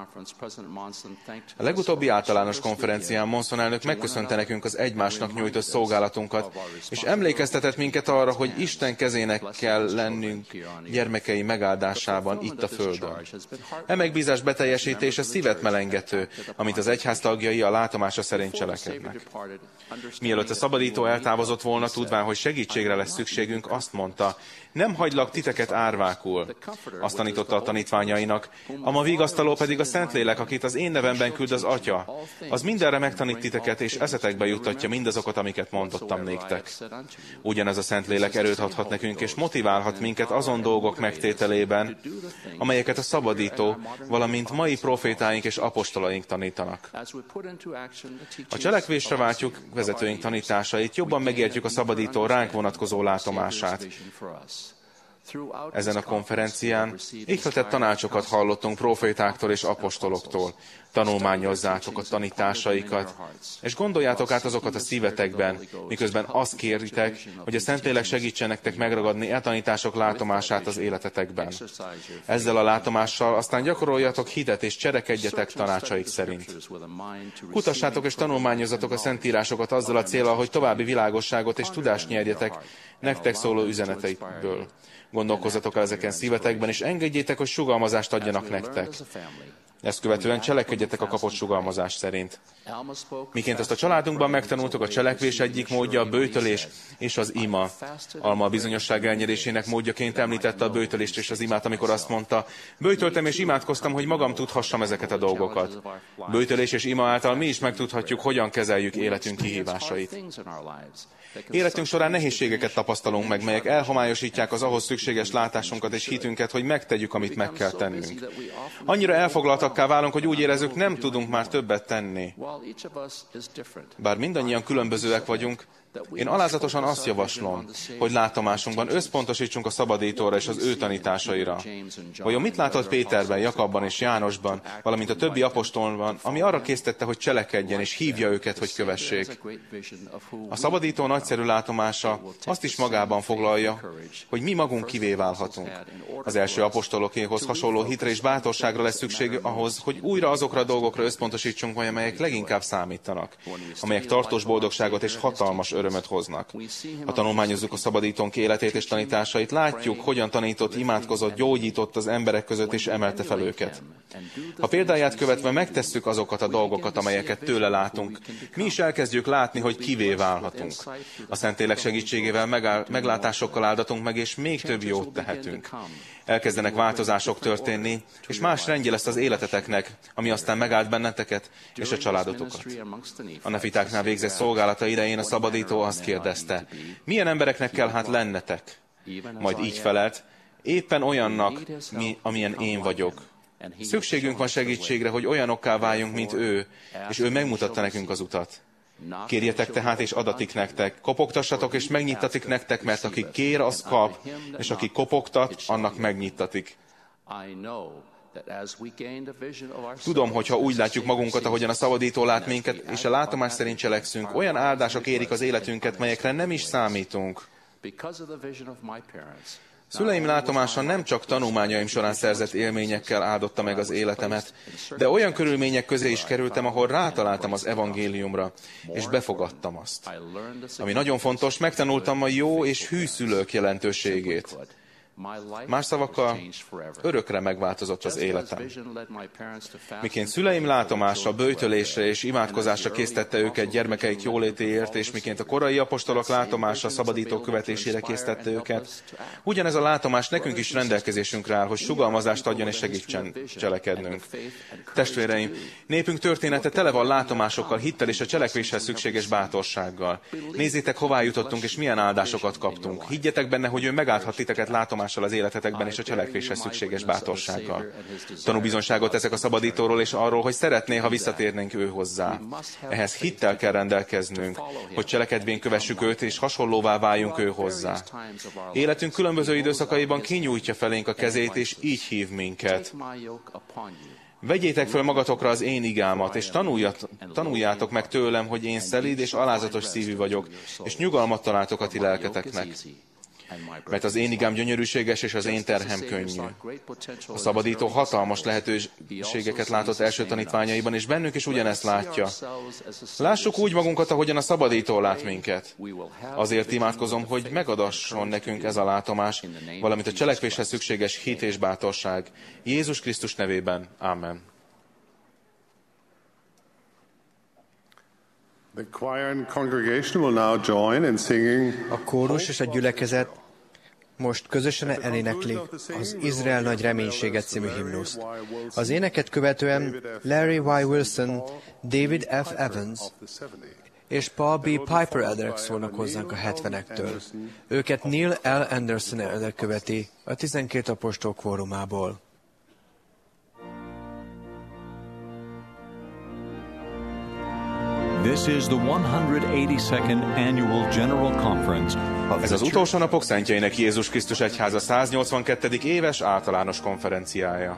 A legutóbbi általános konferencián Monson elnök megköszönte nekünk az egymásnak nyújtott szolgálatunkat, és emlékeztetett minket arra, hogy Isten kezének kell lennünk gyermekei megáldásában itt a Földön. E megbízás beteljesítése szívet melengető, amit az egyház tagjai a látomása szerint cselekednek. Mielőtt a szabadító eltávozott volna, tudván, hogy segítségre lesz szükségünk, azt mondta, nem hagylak titeket árvákul. Azt tanította a tanítványainak, a ma vigasztaló pedig a Szentlélek, akit az én nevemben küld az Atya. Az mindenre megtanít titeket, és eszetekbe juttatja mindazokat, amiket mondottam néktek. Ugyanez a Szentlélek erőt adhat nekünk, és motiválhat minket azon dolgok megtételében, amelyeket a szabadító, valamint mai profétáink és apostolaink tanítanak. A cselekvésre váltjuk vezetőink tanításait, jobban megértjük a szabadító ránk vonatkozó látomását. Ezen a konferencián ihletett tanácsokat hallottunk profétáktól és apostoloktól. Tanulmányozzátok a tanításaikat, és gondoljátok át azokat a szívetekben, miközben azt kéritek, hogy a Szentlélek segítsen nektek megragadni e tanítások látomását az életetekben. Ezzel a látomással aztán gyakoroljatok hitet és cselekedjetek tanácsaik szerint. Kutassátok és tanulmányozzatok a Szentírásokat azzal a céllal, hogy további világosságot és tudást nyerjetek nektek szóló üzeneteikből. Gondolkozzatok el ezeken szívetekben, és engedjétek, hogy sugalmazást adjanak nektek. Ezt követően cselekedjetek a kapott sugalmazás szerint. Miként ezt a családunkban megtanultuk, a cselekvés egyik módja a böjtölés és az ima. Alma a bizonyosság elnyerésének módjaként említette a böjtölést és az imát, amikor azt mondta, böjtöltem és imádkoztam, hogy magam tudhassam ezeket a dolgokat. Böjtölés és ima által mi is megtudhatjuk, hogyan kezeljük életünk kihívásait. Életünk során nehézségeket tapasztalunk meg, melyek elhomályosítják az ahhoz szükséges látásunkat és hitünket, hogy megtegyük, amit meg kell tennünk. Annyira elfoglaltakká válunk, hogy úgy érezzük, nem tudunk már többet tenni. Bár mindannyian különbözőek vagyunk, én alázatosan azt javaslom, hogy látomásunkban összpontosítsunk a szabadítóra és az ő tanításaira. Vajon mit látott Péterben, Jakabban és Jánosban, valamint a többi apostolban, ami arra késztette, hogy cselekedjen és hívja őket, hogy kövessék? A szabadító nagyszerű látomása azt is magában foglalja, hogy mi magunk kivé válhatunk. Az első apostolokéhoz hasonló hitre és bátorságra lesz szükség ahhoz, hogy újra azokra a dolgokra összpontosítsunk, amelyek leginkább számítanak, amelyek tartós boldogságot és hatalmas örömöt hoznak. Ha tanulmányozzuk a szabadítónk életét és tanításait, látjuk, hogyan tanított, imádkozott, gyógyított az emberek között és emelte fel őket. Ha példáját követve megtesszük azokat a dolgokat, amelyeket tőle látunk, mi is elkezdjük látni, hogy kivé válhatunk. A Szentlélek segítségével megáll, meglátásokkal áldatunk meg, és még több jót tehetünk. Elkezdenek változások történni, és más rendje lesz az életeteknek, ami aztán megáld benneteket és a családotokat. A nefitáknál végzett szolgálata idején a szabadító azt kérdezte, milyen embereknek kell hát lennetek? Majd így felelt, éppen olyannak, mi, amilyen én vagyok. Szükségünk van segítségre, hogy olyanokká váljunk, mint ő, és ő megmutatta nekünk az utat. Kérjetek tehát, és adatik nektek. Kopogtassatok, és megnyittatik nektek, mert aki kér, az kap, és aki kopogtat, annak megnyittatik. Tudom, hogy ha úgy látjuk magunkat, ahogyan a szabadító lát minket, és a látomás szerint cselekszünk, olyan áldások érik az életünket, melyekre nem is számítunk. Szüleim látomása nem csak tanulmányaim során szerzett élményekkel áldotta meg az életemet, de olyan körülmények közé is kerültem, ahol rátaláltam az evangéliumra, és befogadtam azt. Ami nagyon fontos, megtanultam a jó és hű szülők jelentőségét. Más szavakkal, örökre megváltozott az életem. Miként szüleim látomása, böjtölésre és imádkozásra késztette őket gyermekeik jólétéért, és miként a korai apostolok látomása szabadító követésére késztette őket, ugyanez a látomás nekünk is rendelkezésünkre áll, hogy sugalmazást adjon és segítsen cselekednünk. Testvéreim, népünk története tele van látomásokkal, hittel és a cselekvéshez szükséges bátorsággal. Nézzétek, hová jutottunk és milyen áldásokat kaptunk. Higgyetek benne, hogy ő megáldhat titeket látomással az életetekben és a cselekvéshez szükséges bátorsággal. Tanúbizonyságot teszek a szabadítóról és arról, hogy szeretné, ha visszatérnénk ő hozzá. Ehhez hittel kell rendelkeznünk, hogy cselekedvén kövessük őt, és hasonlóvá váljunk ő hozzá. Életünk különböző időszakaiban kinyújtja felénk a kezét, és így hív minket. Vegyétek föl magatokra az én igámat, és tanuljátok meg tőlem, hogy én szelíd és alázatos szívű vagyok, és nyugalmat találtok a ti lelketeknek. Mert az én igám gyönyörűséges, és az én terhem könnyű. A szabadító hatalmas lehetőségeket látott első tanítványaiban, és bennünk is ugyanezt látja. Lássuk úgy magunkat, ahogyan a szabadító lát minket. Azért imádkozom, hogy megadasson nekünk ez a látomás, valamint a cselekvéshez szükséges hit és bátorság. Jézus Krisztus nevében. Amen. The choir and congregation will now join in singing. A kórus és a gyülekezet most közösen eléneklik az Izrael nagy reménységet című himnuszt. Az éneket követően Larry Y. Wilson, David F. Evans és Paul B. Piper elderek szólnak hozzánk a hetvenektől. Őket Neil L. Anderson elder követi a tizenkét apostol kvórumából. This is the one hundred eighty-second Annual General Conference of Ez az utolsó napok szentjeinek Jézus Krisztus Egyháza száznyolcvankettedik éves általános konferenciája.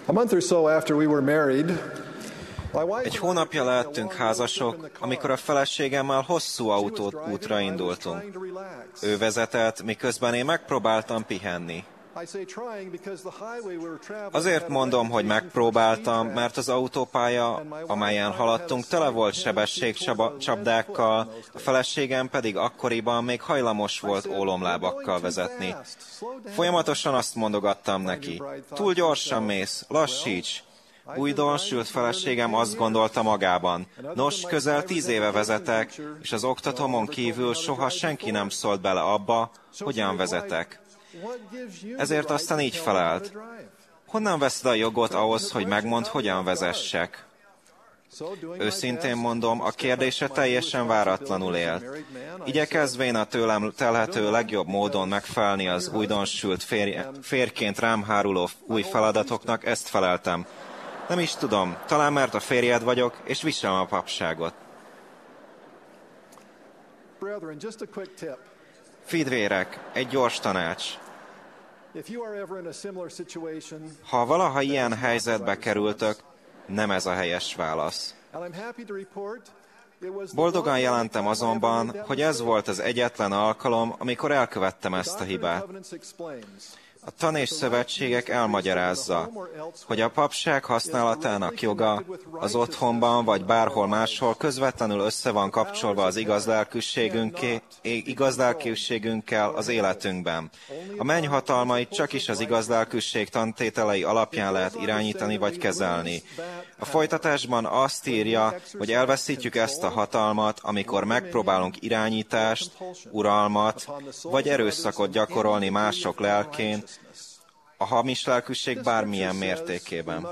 A month or so after we were married, egy hónapja lehettünk házasok, amikor a feleségemmel hosszú autóútra indultunk. Ő vezetett, miközben én megpróbáltam pihenni. Azért mondom, hogy megpróbáltam, mert az autópálya, amelyen haladtunk, tele volt sebességcsapdákkal, a feleségem pedig akkoriban még hajlamos volt ólomlábakkal vezetni. Folyamatosan azt mondogattam neki, túl gyorsan mész, lassíts! Újdonsült feleségem azt gondolta magában, nos, közel tíz éve vezetek, és az oktatómon kívül soha senki nem szólt bele abba, hogyan vezetek. Ezért aztán így felelt. Honnan veszed a jogot ahhoz, hogy megmondd, hogyan vezessek? Őszintén mondom, a kérdése teljesen váratlanul élt. Igyekezvén a tőlem telhető legjobb módon megfelelni az újdonsült férj, férjként rám háruló új feladatoknak, ezt feleltem. Nem is tudom, talán mert a férjed vagyok, és viselem a papságot. Fidvérek, egy gyors tanács. Ha valaha ilyen helyzetbe kerültök, nem ez a helyes válasz. Boldogan jelentem azonban, hogy ez volt az egyetlen alkalom, amikor elkövettem ezt a hibát. A tan és szövetségek elmagyarázza, hogy a papság használatának joga az otthonban vagy bárhol máshol közvetlenül össze van kapcsolva az igaz lelkűségünké, igaz lelkűségünkkel az életünkben. A menny hatalmait csak is az igaz lelkűség tantételei alapján lehet irányítani vagy kezelni. A folytatásban azt írja, hogy elveszítjük ezt a hatalmat, amikor megpróbálunk irányítást, uralmat vagy erőszakot gyakorolni mások lelkén, a hamis lelkűség bármilyen mértékében.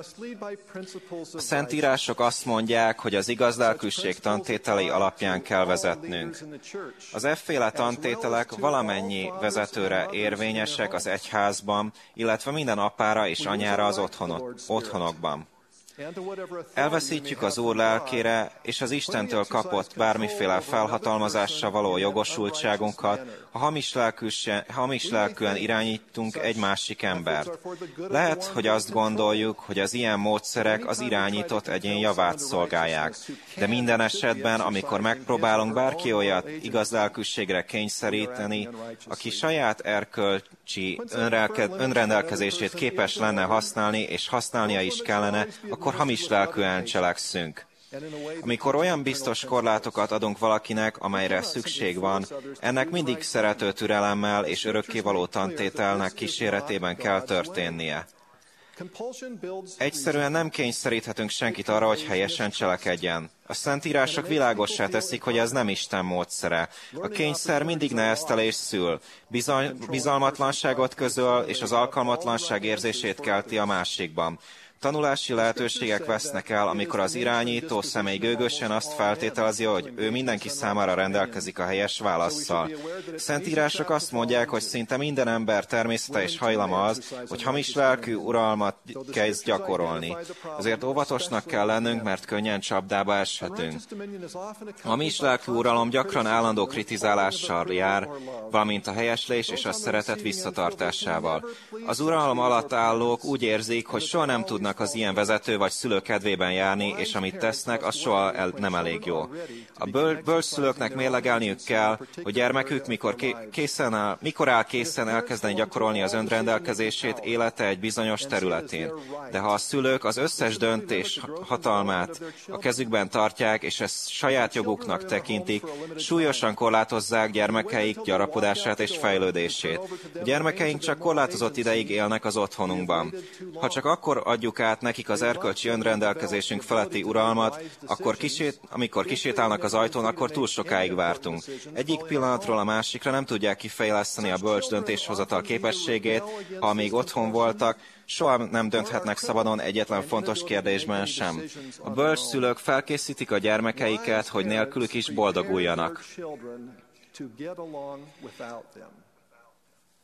A Szentírások azt mondják, hogy az igaz lelkűség tantételei alapján kell vezetnünk. Az efféle tantételek valamennyi vezetőre érvényesek az egyházban, illetve minden apára és anyára az otthonok, otthonokban. Elveszítjük az Úr lelkére és az Istentől kapott bármiféle felhatalmazással való jogosultságunkat, ha hamis, hamis lelkűen irányítunk egy másik embert. Lehet, hogy azt gondoljuk, hogy az ilyen módszerek az irányított egyén javát szolgálják, de minden esetben, amikor megpróbálunk bárki olyat igaz lelkűségre kényszeríteni, aki saját erkölcsi önrendelkezését képes lenne használni, és használnia is kellene, akkor hamis lelkűen cselekszünk. Amikor olyan biztos korlátokat adunk valakinek, amelyre szükség van, ennek mindig szerető türelemmel és örökkévaló tantételnek kíséretében kell történnie. Egyszerűen nem kényszeríthetünk senkit arra, hogy helyesen cselekedjen. A Szentírások világossá teszik, hogy ez nem Isten módszere. A kényszer mindig neheztelés szül, bizony, bizalmatlanságot közöl, és az alkalmatlanság érzését kelti a másikban. Tanulási lehetőségek vesznek el, amikor az irányító személy gőgösen azt feltételezi, hogy ő mindenki számára rendelkezik a helyes válasszal. Szentírások azt mondják, hogy szinte minden ember természete és hajlama az, hogy hamis lelkű uralmat kezd gyakorolni. Ezért óvatosnak kell lennünk, mert könnyen csapdába eshetünk. A hamis lelkű uralom gyakran állandó kritizálással jár, valamint a helyeslés és a szeretet visszatartásával. Az uralom alatt állók úgy érzik, hogy soha nem tudnak az ilyen vezető vagy szülő kedvében járni, és amit tesznek, az soha el, nem elég jó. A böl, bölcsszülőknek mérlegelniük kell, hogy gyermekük mikor, készen áll, mikor áll készen elkezdeni gyakorolni az önrendelkezését élete egy bizonyos területén. De ha a szülők az összes döntés hatalmát a kezükben tartják, és ezt saját joguknak tekintik, súlyosan korlátozzák gyermekeik gyarapodását és fejlődését. A gyermekeink csak korlátozott ideig élnek az otthonunkban. Ha csak akkor adjuk át nekik az erkölcsi önrendelkezésünk feletti uralmat, akkor kisét, amikor kisétálnak az ajtón, akkor túl sokáig vártunk. Egyik pillanatról a másikra nem tudják kifejleszteni a bölcs döntéshozatal képességét, ha még otthon voltak, soha nem dönthetnek szabadon egyetlen fontos kérdésben sem. A bölcs szülők felkészítik a gyermekeiket, hogy nélkülük is boldoguljanak.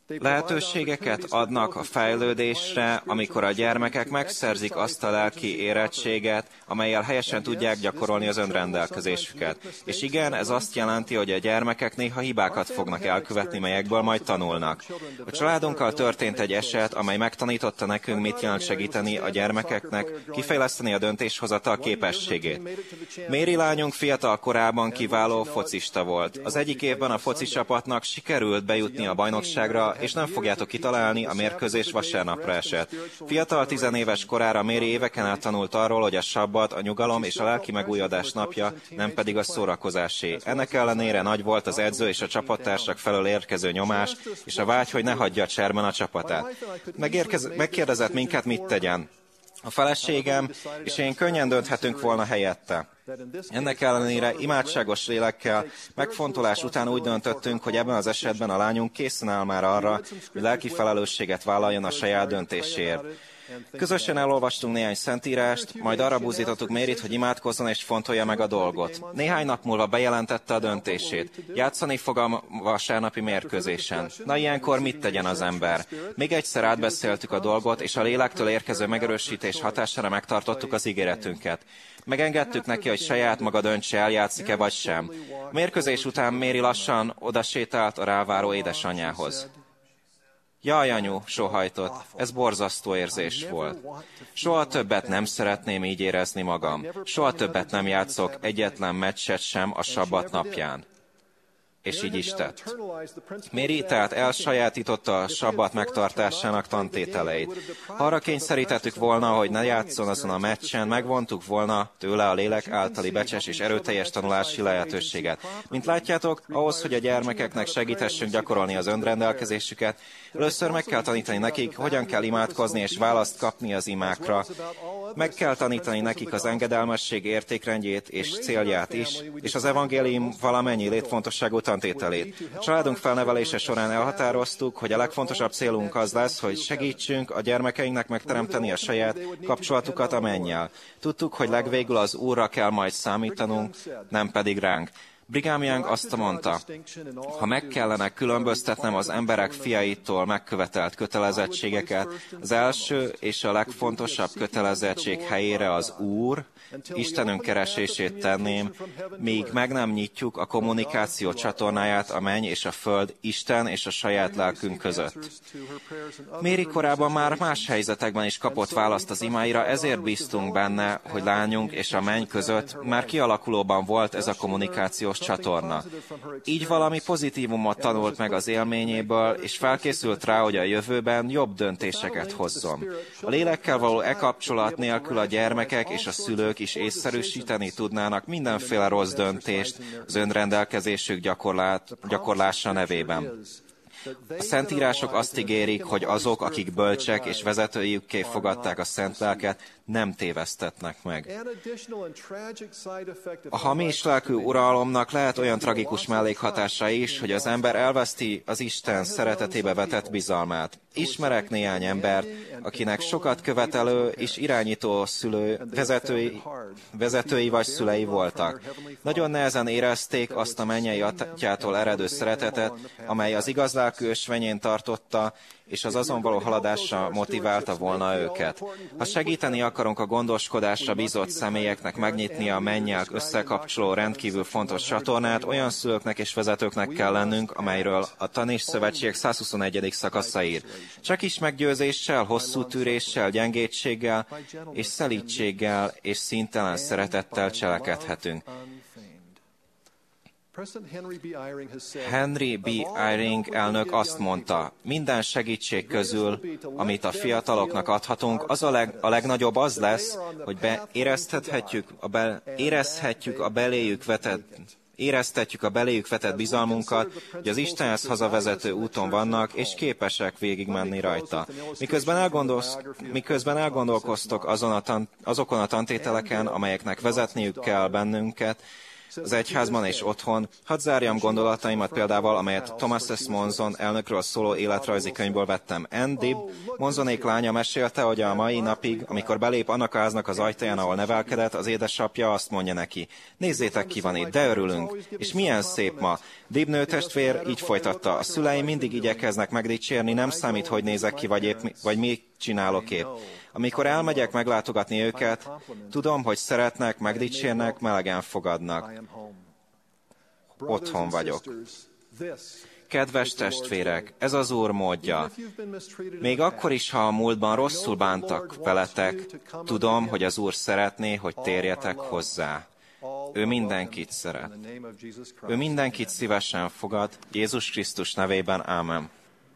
Lehetőségeket adnak a fejlődésre, amikor a gyermekek megszerzik azt a lelki érettséget, amellyel helyesen tudják gyakorolni az önrendelkezésüket. És igen, ez azt jelenti, hogy a gyermekek néha hibákat fognak elkövetni, melyekből majd tanulnak. A családunkkal történt egy eset, amely megtanította nekünk, mit jelent segíteni a gyermekeknek, kifejleszteni a döntéshozatal képességét. Méri lányunk fiatal korában kiváló focista volt. Az egyik évben a foci csapatnak sikerült bejutni a bajnokságra, és nem fogjátok kitalálni, a mérkőzés vasárnapra esett. Fiatal tizenéves korára Méri éveken át tanult arról, hogy a sabbat, a nyugalom és a lelki megújulás napja, nem pedig a szórakozásé. Ennek ellenére nagy volt az edző és a csapattársak felől érkező nyomás, és a vágy, hogy ne hagyja cserben a csapatát. Megérkez, megkérdezett minket, mit tegyen. A feleségem és én könnyen dönthetünk volna helyette. Ennek ellenére imádságos lélekkel, megfontolás után úgy döntöttünk, hogy ebben az esetben a lányunk készen áll már arra, hogy lelki felelősséget vállaljon a saját döntéséért. Közösen elolvastunk néhány szentírást, majd arra buzdítottuk Mérit, hogy imádkozzon és fontolja meg a dolgot. Néhány nap múlva bejelentette a döntését. Játszani fog a vasárnapi mérkőzésen. Na ilyenkor mit tegyen az ember? Még egyszer átbeszéltük a dolgot, és a lélektől érkező megerősítés hatására megtartottuk az ígéretünket. Megengedtük neki, hogy saját maga döntse el, játszik-e vagy sem. A mérkőzés után Méri lassan odasétált a ráváró édesanyjához. Jaj, anyu, sóhajtott, ez borzasztó érzés volt. Soha többet nem szeretném így érezni magam. Soha többet nem játszok egyetlen meccset sem a sabbat napján. És így is tett. Méri tehát elsajátította a sabbat megtartásának tantételeit. Ha arra kényszerítettük volna, hogy ne játszon azon a meccsen, megvontuk volna tőle a lélek általi becses és erőteljes tanulási lehetőséget. Mint látjátok, ahhoz, hogy a gyermekeknek segíthessünk gyakorolni az önrendelkezésüket, először meg kell tanítani nekik, hogyan kell imádkozni és választ kapni az imákra. Meg kell tanítani nekik az engedelmesség értékrendjét és célját is, és az evangélium valamennyi létfontosságú tantételét. A családunk felnevelése során elhatároztuk, hogy a legfontosabb célunk az lesz, hogy segítsünk a gyermekeinknek megteremteni a saját kapcsolatukat a mennyel. Tudtuk, hogy legvégül az Úrra kell majd számítanunk, nem pedig ránk. Brigham Young azt mondta, ha meg kellene különböztetnem az emberek fiaitól megkövetelt kötelezettségeket, az első és a legfontosabb kötelezettség helyére az Úr, Istenünk keresését tenném, míg meg nem nyitjuk a kommunikáció csatornáját a menny és a föld, Isten és a saját lelkünk között. Méri korában már más helyzetekben is kapott választ az imáira, ezért bíztunk benne, hogy lányunk és a menny között már kialakulóban volt ez a kommunikációs csatorna. Így valami pozitívumot tanult meg az élményéből, és felkészült rá, hogy a jövőben jobb döntéseket hozzon. A lélekkel való e kapcsolat nélkül a gyermekek és a szülők is észszerűsíteni tudnának mindenféle rossz döntést az önrendelkezésük gyakorlása nevében. A szentírások azt ígérik, hogy azok, akik bölcsek és vezetőjükké fogadták a szent lelket, nem tévesztetnek meg. A hamis lelkű uralomnak lehet olyan tragikus mellékhatása is, hogy az ember elveszti az Isten szeretetébe vetett bizalmát. Ismerek néhány embert, akinek sokat követelő és irányító szülő, vezetői, vezetői vagy szülei voltak. Nagyon nehezen érezték azt a mennyei atyától eredő szeretetet, amely az igaz lelkű ösvényén tartotta, és az azon való haladásra motiválta volna őket. Ha segíteni akarunk a gondoskodásra bízott személyeknek megnyitni a mennyel összekapcsoló rendkívül fontos csatornát, olyan szülőknek és vezetőknek kell lennünk, amelyről a Tanís Szövetség százhuszonegyedik szakasza ír. Csak is meggyőzéssel, hosszú tűréssel, gyengétséggel és szelídséggel és színtelen szeretettel cselekedhetünk. Henry B. Eyring elnök azt mondta, minden segítség közül, amit a fiataloknak adhatunk, az a, leg, a legnagyobb az lesz, hogy beérezhetjük a, be, érezhetjük a beléjük vetett Éreztetjük a beléjük vetett bizalmunkat, hogy az Istenhez hazavezető úton vannak, és képesek végigmenni rajta. Miközben, elgondolsz, miközben elgondolkoztok azon a tan, azokon a tantételeken, amelyeknek vezetniük kell bennünket, az egyházban és otthon. Hadd zárjam gondolataimat példával, amelyet Thomas S. Monson elnökről szóló életrajzi könyvből vettem. Ann Dibb, Monsonék lánya mesélte, hogy a mai napig, amikor belép annak a háznak az ajtaján, ahol nevelkedett, az édesapja azt mondja neki: nézzétek, ki van itt, de örülünk, és milyen szép ma. Dibb nőtestvér így folytatta: a szüleim mindig igyekeznek megdicsérni, nem számít, hogy nézek ki, vagy, épp, vagy mit csinálok épp. Amikor elmegyek meglátogatni őket, tudom, hogy szeretnek, megdicsérnek, melegen fogadnak. Otthon vagyok. Kedves testvérek, ez az Úr módja. Még akkor is, ha a múltban rosszul bántak veletek, tudom, hogy az Úr szeretné, hogy térjetek hozzá. Ő mindenkit szeret. Ő mindenkit szívesen fogad. Jézus Krisztus nevében, ámen.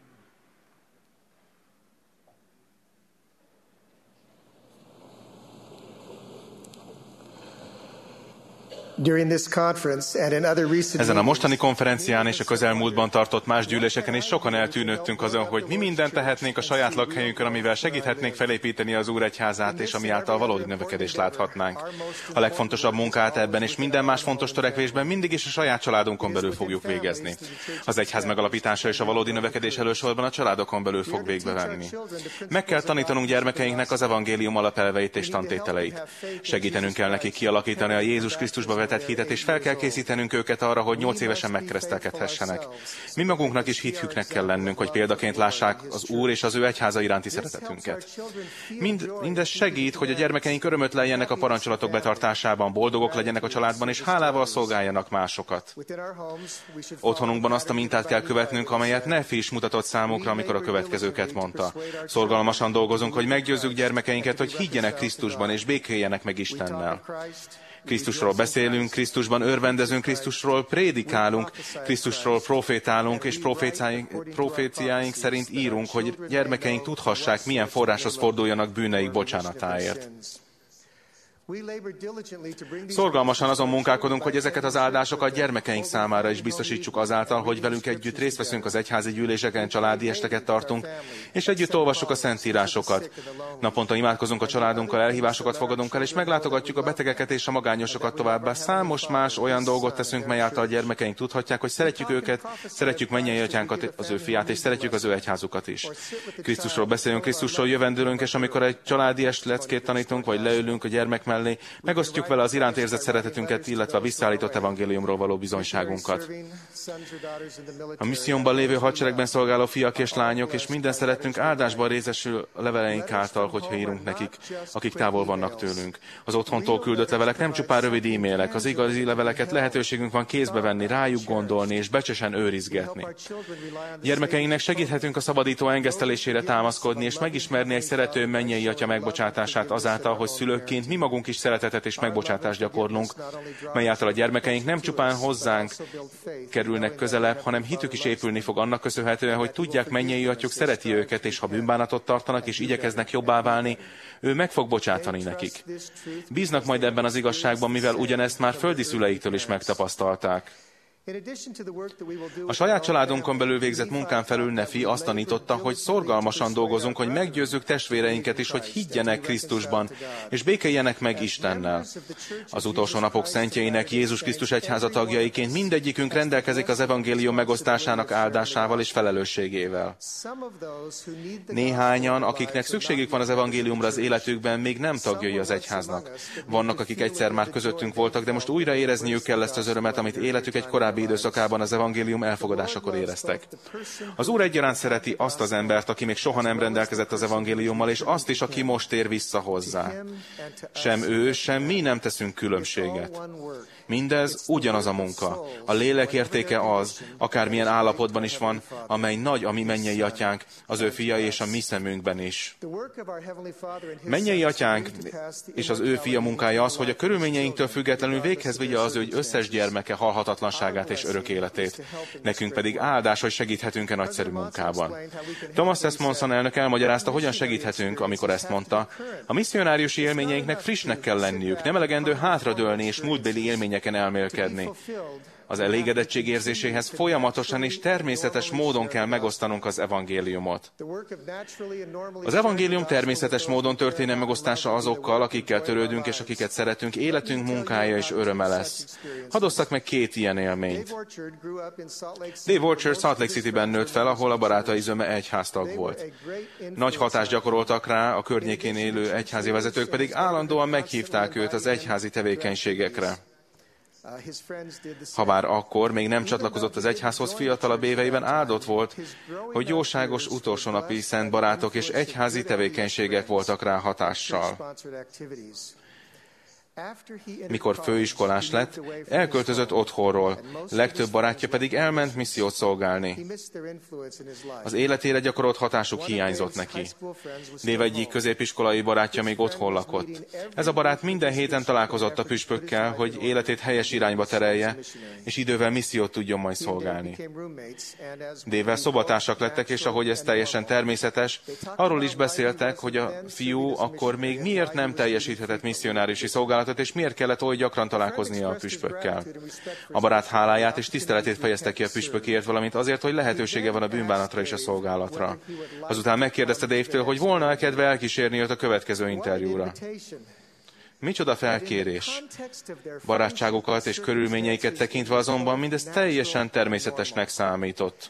Ezen a mostani konferencián és a közelmúltban tartott más gyűléseken is sokan eltűnődtünk azon, hogy mi mindent tehetnénk a saját lakhelyünkön, amivel segíthetnénk felépíteni az Úr egyházát, és ami által valódi növekedést láthatnánk. A legfontosabb munkát ebben és minden más fontos törekvésben mindig is a saját családunkon belül fogjuk végezni. Az egyház megalapítása és a valódi növekedés elősorban a családokon belül fog végbe venni. Meg kell tanítanunk gyermekeinknek az evangélium alapelveit és tantételeit. Segítenünk kell nekik kialakítani a Jézus Krisztusba vetett hitet, és fel kell készítenünk őket arra, hogy nyolc évesen megkeresztelkedhessenek. Mi magunknak is hithüknek kell lennünk, hogy példaként lássák az Úr és az ő egyháza iránti szeretetünket. Mind, mindez segít, hogy a gyermekeink örömöt leljenek a parancsolatok betartásában, boldogok legyenek a családban, és hálával szolgáljanak másokat. Otthonunkban azt a mintát kell követnünk, amelyet Nefi is mutatott számunkra, amikor a következőket mondta. Szorgalmasan dolgozunk, hogy meggyőzzük gyermekeinket, hogy higgyenek Krisztusban, és békéljenek meg Istennel. Krisztusról beszélünk, Krisztusban örvendezünk, Krisztusról prédikálunk, Krisztusról profétálunk, és proféciáink szerint írunk, hogy gyermekeink tudhassák, milyen forráshoz forduljanak bűneik bocsánatáért. Szorgalmasan azon munkálkodunk, hogy ezeket az áldásokat gyermekeink számára is biztosítsuk azáltal, hogy velünk együtt részt veszünk az egyházi gyűléseken, családi esteket tartunk, és együtt olvassuk a szentírásokat. Naponta imádkozunk a családunkkal, elhívásokat fogadunk el, és meglátogatjuk a betegeket és a magányosokat továbbá. Számos más olyan dolgot teszünk, mely által a gyermekeink tudhatják, hogy szeretjük őket, szeretjük mennyei atyánkat, az ő fiát, és szeretjük az ő egyházukat is. Krisztusról beszélünk, Krisztusról jövendőlünk, és amikor egy családi est leckét tanítunk, vagy leülünk a gyermek mellé, megosztjuk vele az iránt érzett szeretetünket, illetve a visszaállított evangéliumról való bizonyságunkat. A missziónban lévő hadseregben szolgáló fiak és lányok, és minden szeretünk áldásban részesül a leveleink által, hogyha írunk nekik, akik távol vannak tőlünk. Az otthontól küldött levelek nem csupán rövid e-mailek, az igazi leveleket lehetőségünk van kézbe venni, rájuk gondolni és becsesen őrizgetni. Gyermekeinknek segíthetünk a szabadító engesztelésére támaszkodni, és megismerni egy szerető mennyei atya megbocsátását azáltal, hogy szülőkként mi magunk is szeretetet és megbocsátást gyakorlunk, mely által a gyermekeink nem csupán hozzánk kerülnek közelebb, hanem hitük is épülni fog annak köszönhetően, hogy tudják, mennyei atyuk szereti őket, és ha bűnbánatot tartanak és igyekeznek jobbá válni, ő meg fog bocsátani nekik. Bíznak majd ebben az igazságban, mivel ugyanezt már földi szüleiktől is megtapasztalták. A saját családunkon belül végzett munkán felül Nefi azt tanította, hogy szorgalmasan dolgozunk, hogy meggyőzzük testvéreinket is, hogy higgyenek Krisztusban, és békéljenek meg Istennel. Az utolsó napok szentjeinek, Jézus Krisztus egyháza tagjaiként mindegyikünk rendelkezik az evangélium megosztásának áldásával és felelősségével. Néhányan, akiknek szükségük van az evangéliumra az életükben, még nem tagjai az egyháznak. Vannak, akik egyszer már közöttünk voltak, de most újra érezniük kell ezt az örömet, amit életük egy korábbi időszakában az evangélium elfogadásakor éreztek. Az Úr egyaránt szereti azt az embert, aki még soha nem rendelkezett az evangéliummal, és azt is, aki most tér vissza hozzá. Sem ő, sem mi nem teszünk különbséget. Mindez ugyanaz a munka. A lélek értéke az, akármilyen állapotban is van, amely nagy a mi mennyei atyánk, az ő fia és a mi szemünkben is. Mennyei atyánk és az ő fia munkája az, hogy a körülményeinktől függetlenül véghez vigye az ő összes gyermeke halhatatlanságát és örök életét. Nekünk pedig áldás, hogy segíthetünk-e nagyszerű munkában. Thomas S. Monson elnök elmagyarázta, hogyan segíthetünk, amikor ezt mondta. A misszionáriusi élményeinknek frissnek kell lenniük, nem elegendő hátradőlni és múltbéli élményeken elmélkedni. Az elégedettség érzéséhez folyamatosan és természetes módon kell megosztanunk az evangéliumot. Az evangélium természetes módon történő megosztása azokkal, akikkel törődünk és akiket szeretünk, életünk munkája és öröme lesz. Hadd osszak meg két ilyen élményt. Dave Orchard Salt Lake Cityben nőtt fel, ahol a barátai zöme egyháztag volt. Nagy hatást gyakoroltak rá, a környékén élő egyházi vezetők pedig állandóan meghívták őt az egyházi tevékenységekre. Habár akkor még nem csatlakozott az egyházhoz, fiatalabb éveiben áldott volt, hogy jóságos utolsó napi szent barátok és egyházi tevékenységek voltak rá hatással. Mikor főiskolás lett, elköltözött otthonról, legtöbb barátja pedig elment missziót szolgálni. Az életére gyakorolt hatásuk hiányzott neki. Dave egyik középiskolai barátja még otthon lakott. Ez a barát minden héten találkozott a püspökkel, hogy életét helyes irányba terelje, és idővel missziót tudjon majd szolgálni. Dave-vel szobatársak lettek, és ahogy ez teljesen természetes, arról is beszéltek, hogy a fiú akkor még miért nem teljesíthetett misszionáriusi szolgálatot, és miért kellett oly gyakran találkoznia a püspökkel. A barát háláját és tiszteletét fejezte ki a püspökért, valamint azért, hogy lehetősége van a bűnbánatra és a szolgálatra. Azután megkérdezte Dave-től, hogy volna-e kedve elkísérni őt a következő interjúra. Micsoda felkérés! Barátságukat és körülményeiket tekintve azonban mindez teljesen természetesnek számított.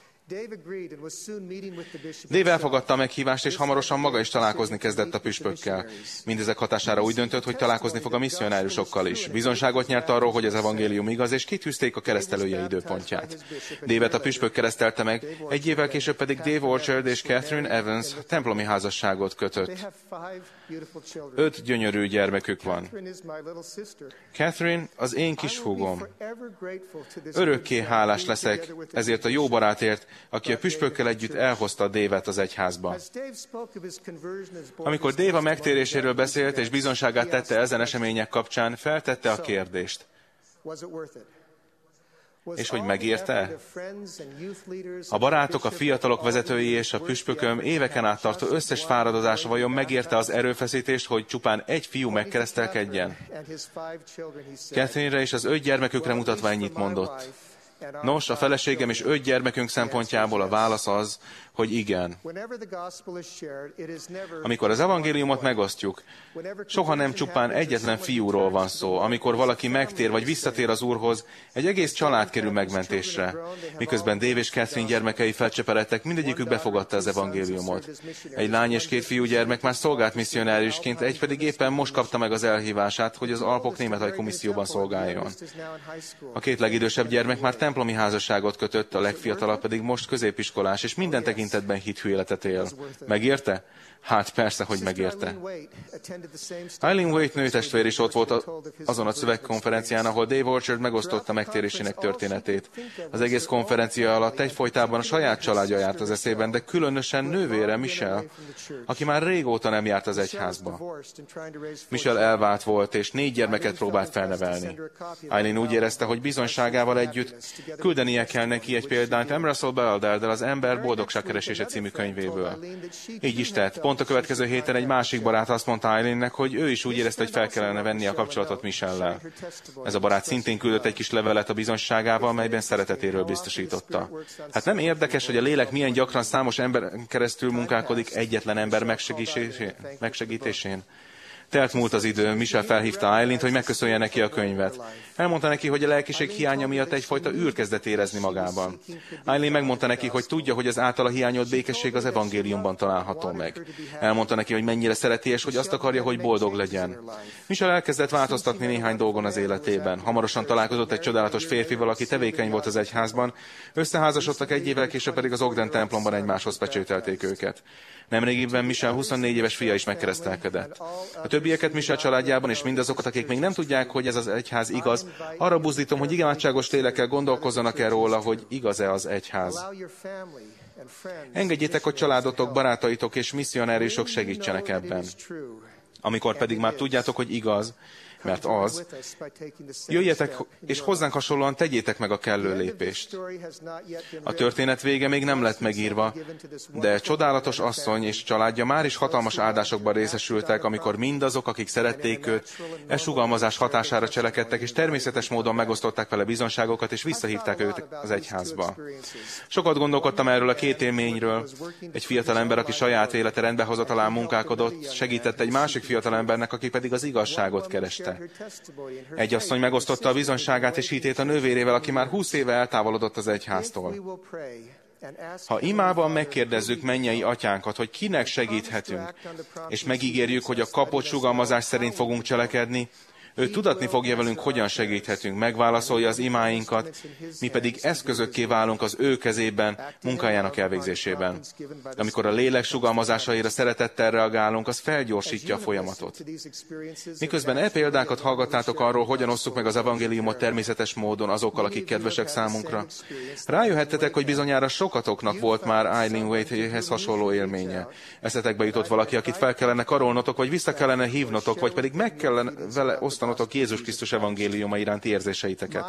Dave elfogadta a meghívást, és hamarosan maga is találkozni kezdett a püspökkel. Mindezek hatására úgy döntött, hogy találkozni fog a misszionáriusokkal is. Bizonságot nyert arról, hogy az evangélium igaz, és kitűzték a keresztelője időpontját. Dave-et a püspök keresztelte meg, egy évvel később pedig Dave Orchard és Catherine Evans templomi házasságot kötött. Öt gyönyörű gyermekük van. Catherine az én kishúgom. Örökké hálás leszek ezért a jó barátért, aki a püspökkel együtt elhozta Dave-et az egyházba. Amikor Dave a megtéréséről beszélt és bizonságát tette ezen események kapcsán, feltette a kérdést. És hogy megérte? A barátok, a fiatalok vezetői és a püspököm éveken át tartó összes fáradozása vajon megérte az erőfeszítést, hogy csupán egy fiú megkeresztelkedjen? Catherine-re és az öt gyermekükre mutatva ennyit mondott. Nos, a feleségem és öt gyermekünk szempontjából a válasz az, hogy igen. Amikor az evangéliumot megosztjuk, soha nem csupán egyetlen fiúról van szó. Amikor valaki megtér vagy visszatér az Úrhoz, egy egész család kerül megmentésre. Miközben Dave és Catherine gyermekei felcseperedtek, mindegyikük befogadta az evangéliumot. Egy lány és két fiú gyermek már szolgált misszionáriusként, egy pedig éppen most kapta meg az elhívását, hogy az Alpok német-ajkú misszióban szolgáljon. A két legidősebb gyermek már templomi házasságot kötött, a legfiatalabb pedig most középiskolás, és minden tekintetben hithű életet él. Megérte? Hát persze, hogy megérte. Eileen Waite nőtestvér is ott volt azon a szövegkonferencián, ahol Dave Orchard megosztotta megtérésének történetét. Az egész konferencia alatt egyfolytában a saját családja járt az eszében, de különösen nővére Michelle, aki már régóta nem járt az egyházba. Michelle elvált volt, és négy gyermeket próbált felnevelni. Eileen úgy érezte, hogy bizonyságával együtt küldenie kell neki egy példányt Emerson Belder-del az Ember boldogságkeresése című könyvéből. Így is tett. Pont a következő héten egy másik barát azt mondta Eileennek, hogy ő is úgy érezte, hogy fel kellene venni a kapcsolatot Michelle-lel. Ez a barát szintén küldött egy kis levelet a bizonyságával, melyben szeretetéről biztosította. Hát nem érdekes, hogy a lélek milyen gyakran számos emberen keresztül munkálkodik egyetlen ember megsegítésén? Telt múlt az idő, Michelle felhívta Eileent, hogy megköszönje neki a könyvet. Elmondta neki, hogy a lelkiség hiánya miatt egyfajta űr kezdett érezni magában. Eileen megmondta neki, hogy tudja, hogy az általa hiányolt békesség az evangéliumban található meg. Elmondta neki, hogy mennyire szereti, és hogy azt akarja, hogy boldog legyen. Michelle elkezdett változtatni néhány dolgon az életében. Hamarosan találkozott egy csodálatos férfival, aki tevékeny volt az egyházban. Összeházasodtak, egy évvel később pedig az Ogden templomban egymáshoz pecsételték őket. Nemrégiben Michelle huszonnégy éves fia is megkeresztelkedett. A többieket Michelle családjában és mindazokat, akik még nem tudják, hogy ez az egyház igaz, arra buzdítom, hogy imádságos lélekkel gondolkozzanak el róla, hogy igaz-e az egyház. Engedjétek, hogy családotok, barátaitok és misszionáriusok segítsenek ebben. Amikor pedig már tudjátok, hogy igaz, mert az, jöjjetek és hozzánk hasonlóan tegyétek meg a kellő lépést. A történet vége még nem lett megírva, de csodálatos asszony és családja már is hatalmas áldásokban részesültek, amikor mindazok, akik szerették őt, e sugalmazás hatására cselekedtek, és természetes módon megosztották vele bizonságokat, és visszahívták őt az egyházba. Sokat gondolkodtam erről a két élményről. Egy fiatal ember, aki saját élete rendbehozatalán munkálkodott, segített egy másik fiatal embernek, aki pedig az igazságot kereste. Egy asszony megosztotta a bizonyságát és hitét a nővérével, aki már húsz éve eltávolodott az egyháztól. Ha imában megkérdezzük mennyei atyánkat, hogy kinek segíthetünk, és megígérjük, hogy a kapott sugalmazás szerint fogunk cselekedni, ő tudatni fogja velünk, hogyan segíthetünk, megválaszolja az imáinkat, mi pedig eszközökké válunk az ő kezében, munkájának elvégzésében. Amikor a lélek sugalmazásaira szeretettel reagálunk, az felgyorsítja a folyamatot. Miközben e példákat hallgattátok arról, hogyan osszuk meg az evangéliumot természetes módon azokkal, akik kedvesek számunkra, rájöhettetek, hogy bizonyára sokatoknak volt már Eileen Whitehez hasonló élménye. Eszetekbe jutott valaki, akit fel kellene karolnotok, vagy vissza kellene hívnotok, vagy pedig meg kellene vele osztanotok Jézus Krisztus evangéliuma iránti érzéseiteket.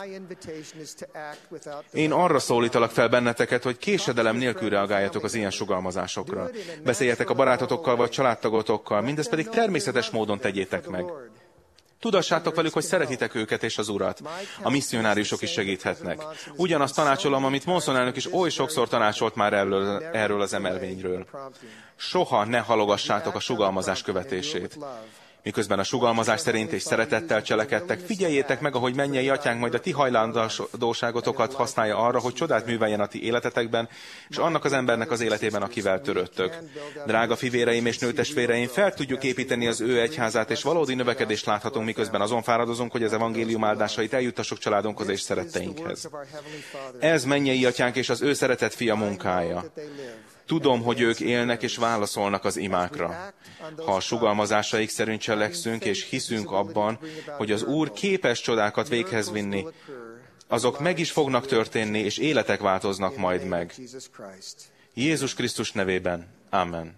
Én arra szólítalak fel benneteket, hogy késedelem nélkül reagáljatok az ilyen sugalmazásokra. Beszéljetek a barátotokkal vagy családtagotokkal, mindezt pedig természetes módon tegyétek meg. Tudassátok velük, hogy szeretitek őket és az Urat. A misszionáriusok is segíthetnek. Ugyanazt tanácsolom, amit Monson elnök is oly sokszor tanácsolt már erről, erről az emelvényről. Soha ne halogassátok a sugalmazás követését. Miközben a sugalmazás szerint és szeretettel cselekedtek, figyeljétek meg, ahogy mennyei atyánk majd a ti hajlandóságotokat használja arra, hogy csodát műveljen a ti életetekben, és annak az embernek az életében, akivel törődtök. Drága fivéreim és nőtestvéreim, fel tudjuk építeni az ő egyházát, és valódi növekedést láthatunk, miközben azon fáradozunk, hogy az evangélium áldásait eljuttassuk családunkhoz és szeretteinkhez. Ez mennyei atyánk és az ő szeretett fia munkája. Tudom, hogy ők élnek és válaszolnak az imákra. Ha a sugalmazásaik szerint cselekszünk és hiszünk abban, hogy az Úr képes csodákat véghez vinni, azok meg is fognak történni, és életek változnak majd meg. Jézus Krisztus nevében. Amen.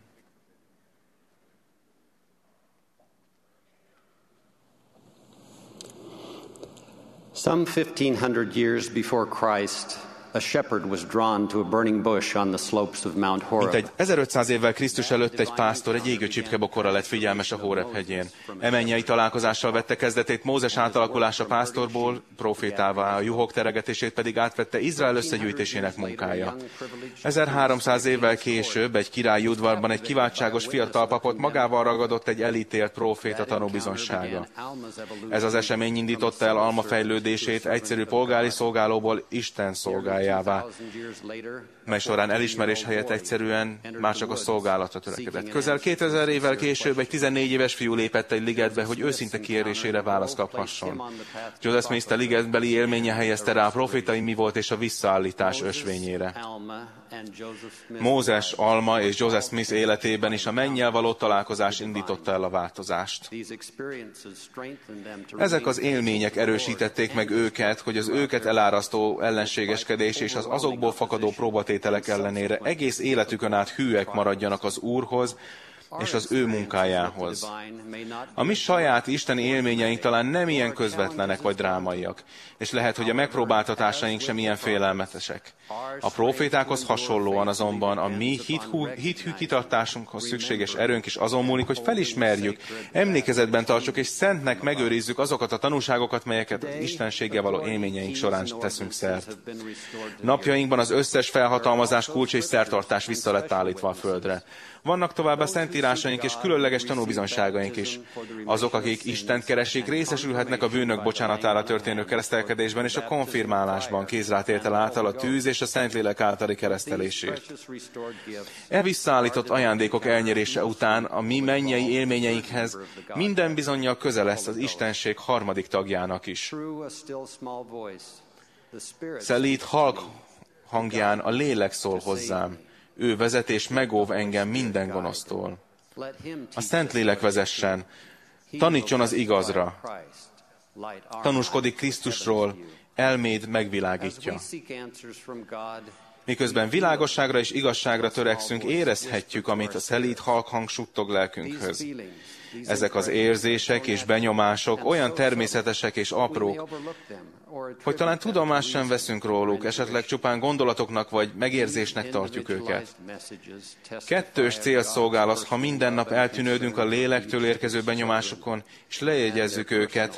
Some fifteen hundred years before Christ, a shepherd was drawn to a burning bush on the slopes of Mount Horeb. Mintegy ezerötszáz évvel Krisztus előtt egy pásztor egy égő csipkebokorra lett figyelmes a Hóreb hegyén. E mennyei találkozással vette kezdetét Mózes átalakulása pásztorból, profétává, a juhok teregetését pedig átvette Izrael összegyűjtésének munkája. ezerháromszáz évvel később egy királyi udvarban egy kiváltságos fiatal papot magával ragadott egy elítélt próféta tanúbizonysága. Ez az esemény indította el Alma fejlődését egyszerű polgári szolgálóból Isten szolgájává, mely során elismerés helyett egyszerűen már csak a szolgálatra törekedett. Közel kétezer évvel később egy tizennégy éves fiú lépett egy ligetbe, hogy őszinte kérésére választ kaphasson. Joseph Smith a ligetbeli élménye helyezte rá a profétai mi volt és a visszaállítás ösvényére. Mózes, Alma és Joseph Smith életében is a mennyel való találkozás indította el a változást. Ezek az élmények erősítették meg őket, hogy az őket elárasztó ellenségeskedés és az azokból fakadó próbatételek ellenére egész életükön át hűek maradjanak az Úrhoz és az ő munkájához. A mi saját isteni élményeink talán nem ilyen közvetlenek vagy drámaiak, és lehet, hogy a megpróbáltatásaink sem ilyen félelmetesek. A profétákhoz hasonlóan azonban a mi hithű, hithű kitartásunkhoz szükséges erőnk is azon múlik, hogy felismerjük, emlékezetben tartsuk és szentnek megőrizzük azokat a tanúságokat, melyeket az istenséggel való élményeink során teszünk szert. Napjainkban az összes felhatalmazás, kulcs és szertartás vissza lett állítva a földre. Vannak továbbá szentírásaink és különleges tanúbizonyságaink is. Azok, akik Istent keresik, részesülhetnek a bűnök bocsánatára történő keresztelkedésben és a konfirmálásban, kézrátétel által a tűz és a Szentlélek általi keresztelésért. E visszaállított ajándékok elnyerése után a mi mennyei élményeinkhez minden bizonnyal köze lesz az Istenség harmadik tagjának is. Szelíd halk hangján a lélek szól hozzám. Ő vezet és megóv engem minden gonosztól. A Szentlélek vezessen, tanítson az igazra. Tanúskodik Krisztusról, elméd megvilágítja. Miközben világosságra és igazságra törekszünk, érezhetjük, amit a szelíd halk hang suttog lelkünkhöz. Ezek az érzések és benyomások olyan természetesek és aprók, hogy talán tudomást sem veszünk róluk, esetleg csupán gondolatoknak vagy megérzésnek tartjuk őket. Kettős cél szolgál az, ha minden nap eltűnődünk a lélektől érkező benyomásokon, és lejegyezzük őket,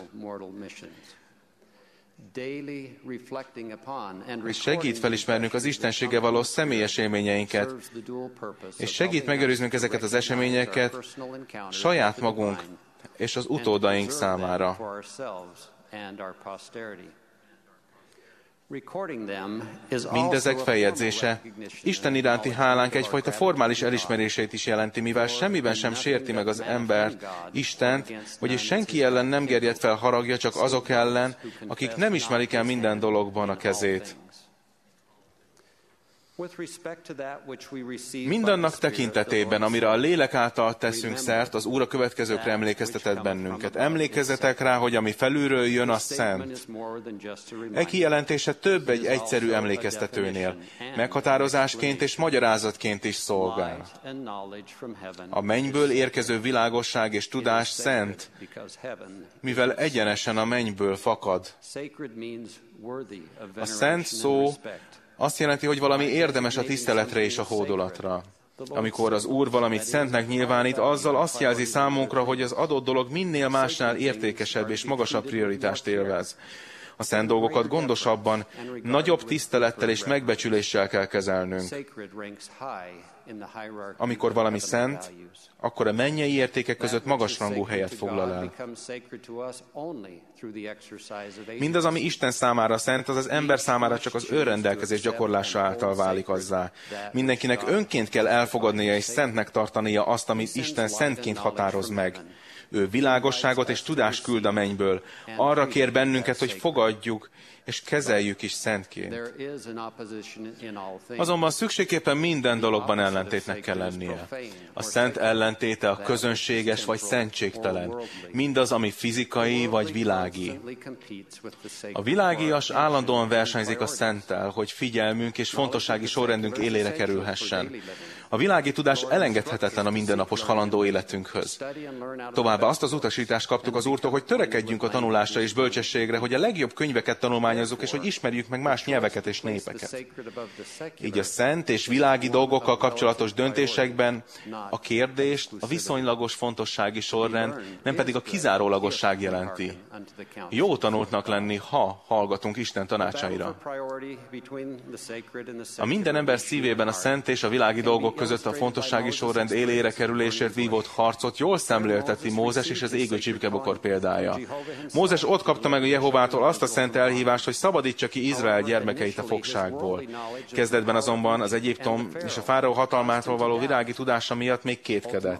és segít felismernünk az Istenséggel való személyes élményeinket, és segít megőriznünk ezeket az eseményeket saját magunk és az utódaink számára. Mindezek feljegyzése Isten iránti hálánk egyfajta formális elismerését is jelenti, mivel semmiben sem sérti meg az embert, Istent, vagyis senki ellen nem gerjed fel haragja, csak azok ellen, akik nem ismerik el minden dologban a kezét. Mindannak tekintetében, amire a lélek által teszünk szert, az Úr a következőkre emlékeztetett bennünket. Emlékezzetek rá, hogy ami felülről jön, az szent. E kijelentése több egy egyszerű emlékeztetőnél. Meghatározásként és magyarázatként is szolgál. A mennyből érkező világosság és tudás szent, mivel egyenesen a mennyből fakad. A szent szó azt jelenti, hogy valami érdemes a tiszteletre és a hódolatra. Amikor az Úr valamit szentnek nyilvánít, azzal azt jelzi számunkra, hogy az adott dolog minél másnál értékesebb és magasabb prioritást élvez. A szent dolgokat gondosabban, nagyobb tisztelettel és megbecsüléssel kell kezelnünk. Amikor valami szent, akkor a mennyei értékek között magasrangú helyet foglal el. Mindaz, ami Isten számára szent, az az ember számára csak az önrendelkezés gyakorlása által válik azzá. Mindenkinek önként kell elfogadnia és szentnek tartania azt, amit Isten szentként határoz meg. Ő világosságot és tudást küld a mennyből. Arra kér bennünket, hogy fogadjuk és kezeljük is szentként. Azonban szükségképpen minden dologban ellentétnek kell lennie. A szent ellentéte a közönséges vagy szentségtelen. Mindaz, ami fizikai vagy világi. A világias állandóan versenyzik a szenttel, hogy figyelmünk és fontossági sorrendünk élére kerülhessen. A világi tudás elengedhetetlen a mindennapos halandó életünkhöz. Továbbá azt az utasítást kaptuk az Úrtól, hogy törekedjünk a tanulásra és bölcsességre, hogy a legjobb könyveket tanulmányozzuk, és hogy ismerjük meg más nyelveket és népeket. Így a szent és világi dolgokkal kapcsolatos döntésekben a kérdést a viszonylagos fontossági sorrend, nem pedig a kizárólagosság jelenti. Jó tanultnak lenni, ha hallgatunk Isten tanácsaira. A minden ember szívében a szent és a világi dolgok között a fontossági sorrend élére kerülésért vívott harcot jól szemlélteti Mózes és az égő csipkebokor példája. Mózes ott kapta meg a Jehovától azt a szent elhívást, hogy szabadítsa ki Izrael gyermekeit a fogságból. Kezdetben azonban az Egyiptom és a fáraó hatalmától való világi tudása miatt még kétkedett.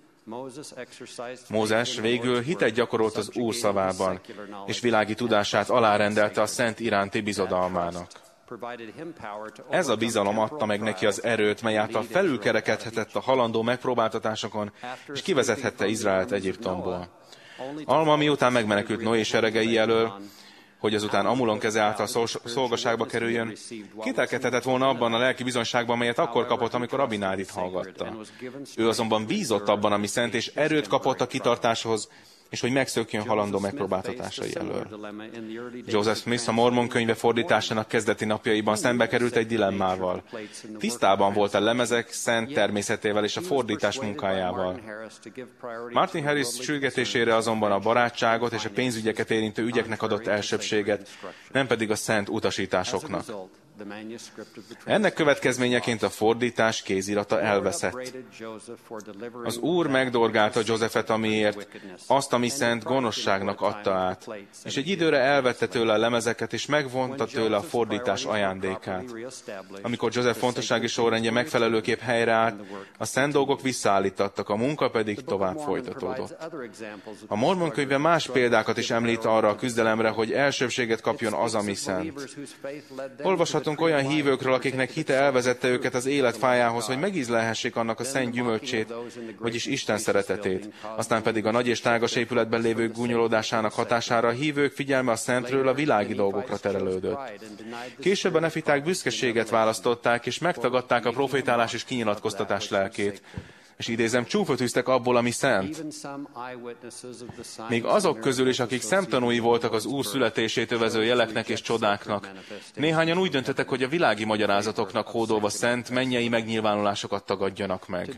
Mózes végül hitet gyakorolt az Úr szavában, és világi tudását alárendelte a szent iránti bizodalmának. Ez a bizalom adta meg neki az erőt, mely által felülkerekedhetett a halandó megpróbáltatásokon, és kivezethette Izraelt Egyiptomból. Alma miután megmenekült Noé seregei elől, hogy azután Amulon keze által szolgaságba kerüljön, kételkedhetett volna abban a lelki bizonyságban, melyet akkor kapott, amikor Abinádit hallgatta. Ő azonban bízott abban, ami szent, és erőt kapott a kitartáshoz, és hogy megszökjön halandó megpróbáltatásai elől. Joseph Smith a Mormon könyve fordításának kezdeti napjaiban szembe került egy dilemmával. Tisztában volt a lemezek szent természetével és a fordítás munkájával. Martin Harris sürgetésére azonban a barátságot és a pénzügyeket érintő ügyeknek adott elsőbséget, nem pedig a szent utasításoknak. Ennek következményeként a fordítás kézirata elveszett. Az Úr megdorgálta Józsefet, amiért azt, ami szent, gonoszságnak adta át, és egy időre elvette tőle a lemezeket, és megvonta tőle a fordítás ajándékát. Amikor József fontossági sorrendje megfelelőképp helyreállt, a szent dolgok visszaállítottak, a munka pedig tovább folytatódott. A Mormon könyve más példákat is említ arra a küzdelemre, hogy elsőbséget kapjon az, ami szent. Olvashatunk olyan hívőkről, akiknek hite elvezette őket az élet fájához, hogy megízlelhessék annak a szent gyümölcsét, vagyis Isten szeretetét. Aztán pedig a nagy és tágas épületben lévők gúnyolódásának hatására a hívők figyelme a szentről a világi dolgokra terelődött. Később a nefiták büszkeséget választották, és megtagadták a profétálás és kinyilatkoztatás lelkét. és idézem, csúfot űztek abból, ami szent. Még azok közül is, akik szemtanúi voltak az Úr születését övező jeleknek és csodáknak. Néhányan úgy döntöttek, hogy a világi magyarázatoknak hódolva szent, mennyei megnyilvánulásokat tagadjanak meg.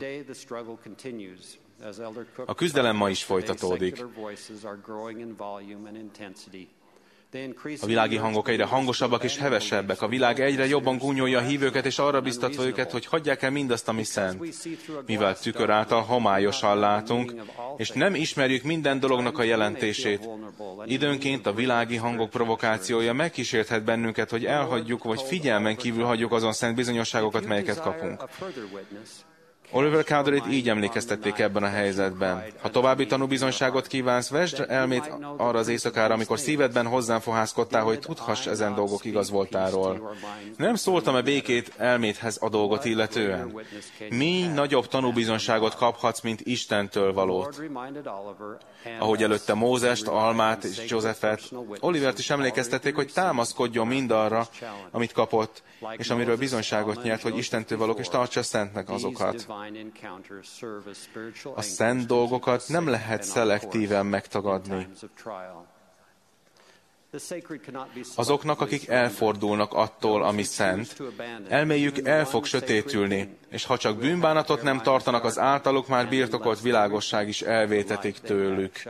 A küzdelem ma is folytatódik. A világi hangok egyre hangosabbak és hevesebbek. A világ egyre jobban gúnyolja a hívőket, és arra biztatva őket, hogy hagyják el mindazt, ami szent. Mivel tükör által homályosan látunk, és nem ismerjük minden dolognak a jelentését. Időnként a világi hangok provokációja megkísérthet bennünket, hogy elhagyjuk, vagy figyelmen kívül hagyjuk azon szent bizonyosságokat, melyeket kapunk. Oliver Cowderyt így emlékeztették ebben a helyzetben. Ha további tanúbizonyságot kívánsz, vesd elmét arra az éjszakára, amikor szívedben hozzám fohászkodtál, hogy tudhass ezen dolgok igaz voltáról. Nem szóltam-e békét elméthez a dolgot illetően? Mi nagyobb tanúbizonyságot kaphatsz, mint Istentől valót? Ahogy előtte Mózest, Almát és Józsefet, Olivert is emlékeztették, hogy támaszkodjon mindarra, amit kapott, és amiről bizonyságot nyert, hogy Istentől valók, és tartsa szentnek azokat. A szent dolgokat nem lehet szelektíven megtagadni. Azoknak, akik elfordulnak attól, ami szent, elméjük el fog sötétülni, és ha csak bűnbánatot nem tartanak, az általuk már birtokolt világosság is elvétetik tőlük.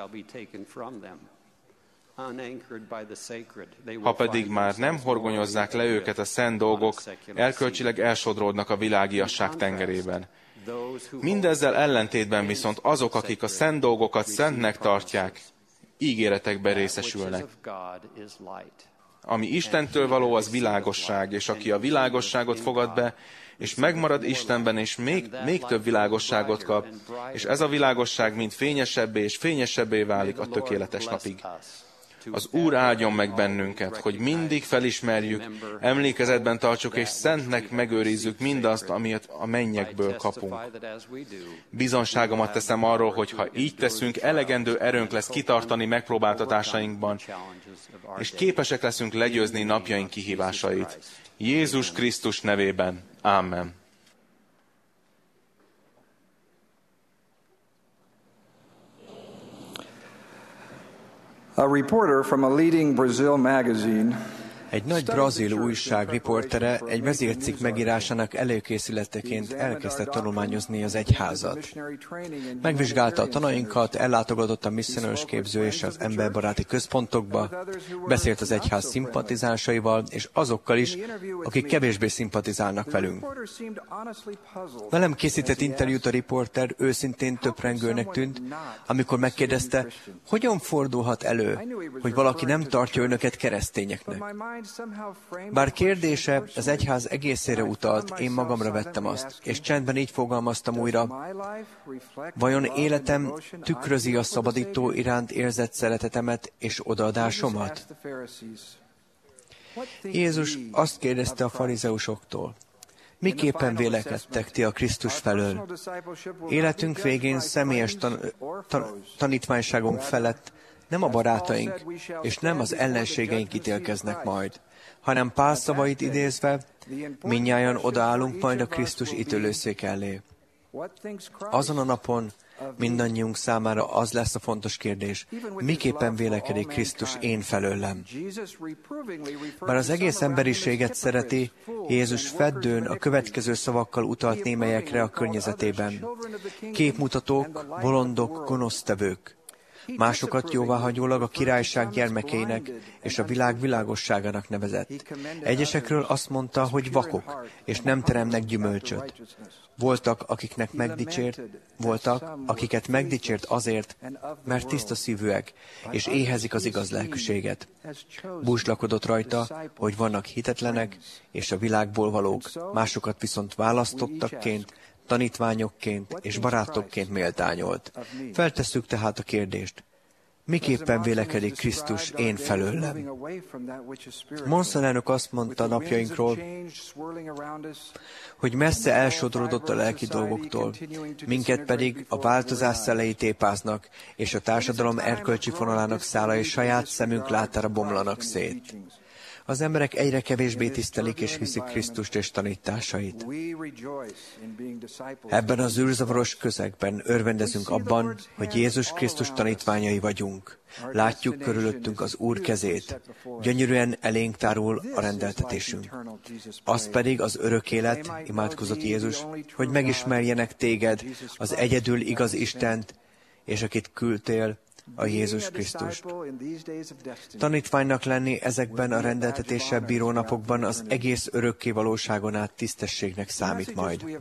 Ha pedig már nem horgonyozzák le őket a szent dolgok, erkölcsileg elsodródnak a világiasság tengerében. Mindezzel ellentétben viszont azok, akik a szent dolgokat szentnek tartják, ígéretekben részesülnek. Ami Istentől való, az világosság, és aki a világosságot fogad be, és megmarad Istenben, és még, még több világosságot kap, és ez a világosság mind fényesebbé és fényesebbé válik a tökéletes napig. Az Úr áldjon meg bennünket, hogy mindig felismerjük, emlékezetben tartsuk és szentnek megőrizzük mindazt, amit a mennyekből kapunk. Bizonságomat teszem arról, hogy ha így teszünk, elegendő erőnk lesz kitartani megpróbáltatásainkban, és képesek leszünk legyőzni napjaink kihívásait. Jézus Krisztus nevében. Amen. A reporter from a leading Brazil magazine Egy nagy brazil újság riportere egy vezércikk megírásának előkészületeként elkezdte tanulmányozni az egyházat. Megvizsgálta a tanainkat, ellátogatott a misszionárius képző és az emberbaráti központokba, beszélt az egyház szimpatizánsaival, és azokkal is, akik kevésbé szimpatizálnak velünk. Velem készített interjút a riporter őszintén töprengőnek tűnt, amikor megkérdezte, hogyan fordulhat elő, hogy valaki nem tartja önöket keresztényeknek. Bár kérdése az egyház egészére utalt, én magamra vettem azt, és csendben így fogalmaztam újra, vajon életem tükrözi a szabadító iránt érzett szeretetemet és odaadásomat? Jézus azt kérdezte a farizeusoktól, miképpen vélekedtek ti a Krisztus felől? Életünk végén személyes tan- tan- tanítványságunk felett nem a barátaink és nem az ellenségeink ítélkeznek majd, hanem Pál szavait idézve, mindnyájan odaállunk majd a Krisztus ítélőszék elé. Azon a napon mindannyiunk számára az lesz a fontos kérdés, miképpen vélekedik Krisztus én felőlem. Bár az egész emberiséget szereti, Jézus feddőn a következő szavakkal utalt némelyekre a környezetében. Képmutatók, bolondok, gonosztevők. Másokat jóváhagyólag a királyság gyermekeinek és a világ világosságának nevezett. Egyesekről azt mondta, hogy vakok, és nem teremnek gyümölcsöt. Voltak, akiknek megdicsért, voltak, akiket megdicsért azért, mert tiszta szívűek, és éhezik az igaz lelkűséget. Búslakodott rajta, hogy vannak hitetlenek, és a világból valók, másokat viszont választottakként, tanítványokként és barátokként méltányolt. Feltesszük tehát a kérdést, miképpen vélekedik Krisztus én felőlem? Monson elnök azt mondta napjainkról, hogy messze elsodródott a lelki dolgoktól, minket pedig a változás szelei tépáznak, és a társadalom erkölcsi fonalának szálai saját szemünk látára bomlanak szét. Az emberek egyre kevésbé tisztelik és hiszik Krisztust és tanításait. Ebben az űrzavaros közegben örvendezünk abban, hogy Jézus Krisztus tanítványai vagyunk. Látjuk körülöttünk az Úr kezét. Gyönyörűen elénk tárul a rendeltetésünk. Az pedig az örök élet, imádkozott Jézus, hogy megismerjenek téged, az egyedül igaz Istent, és akit küldtél, a Jézus Krisztust. Tanítványnak lenni ezekben a rendeltetéssel bíró napokban az egész örökké valóságon át tisztességnek számít majd.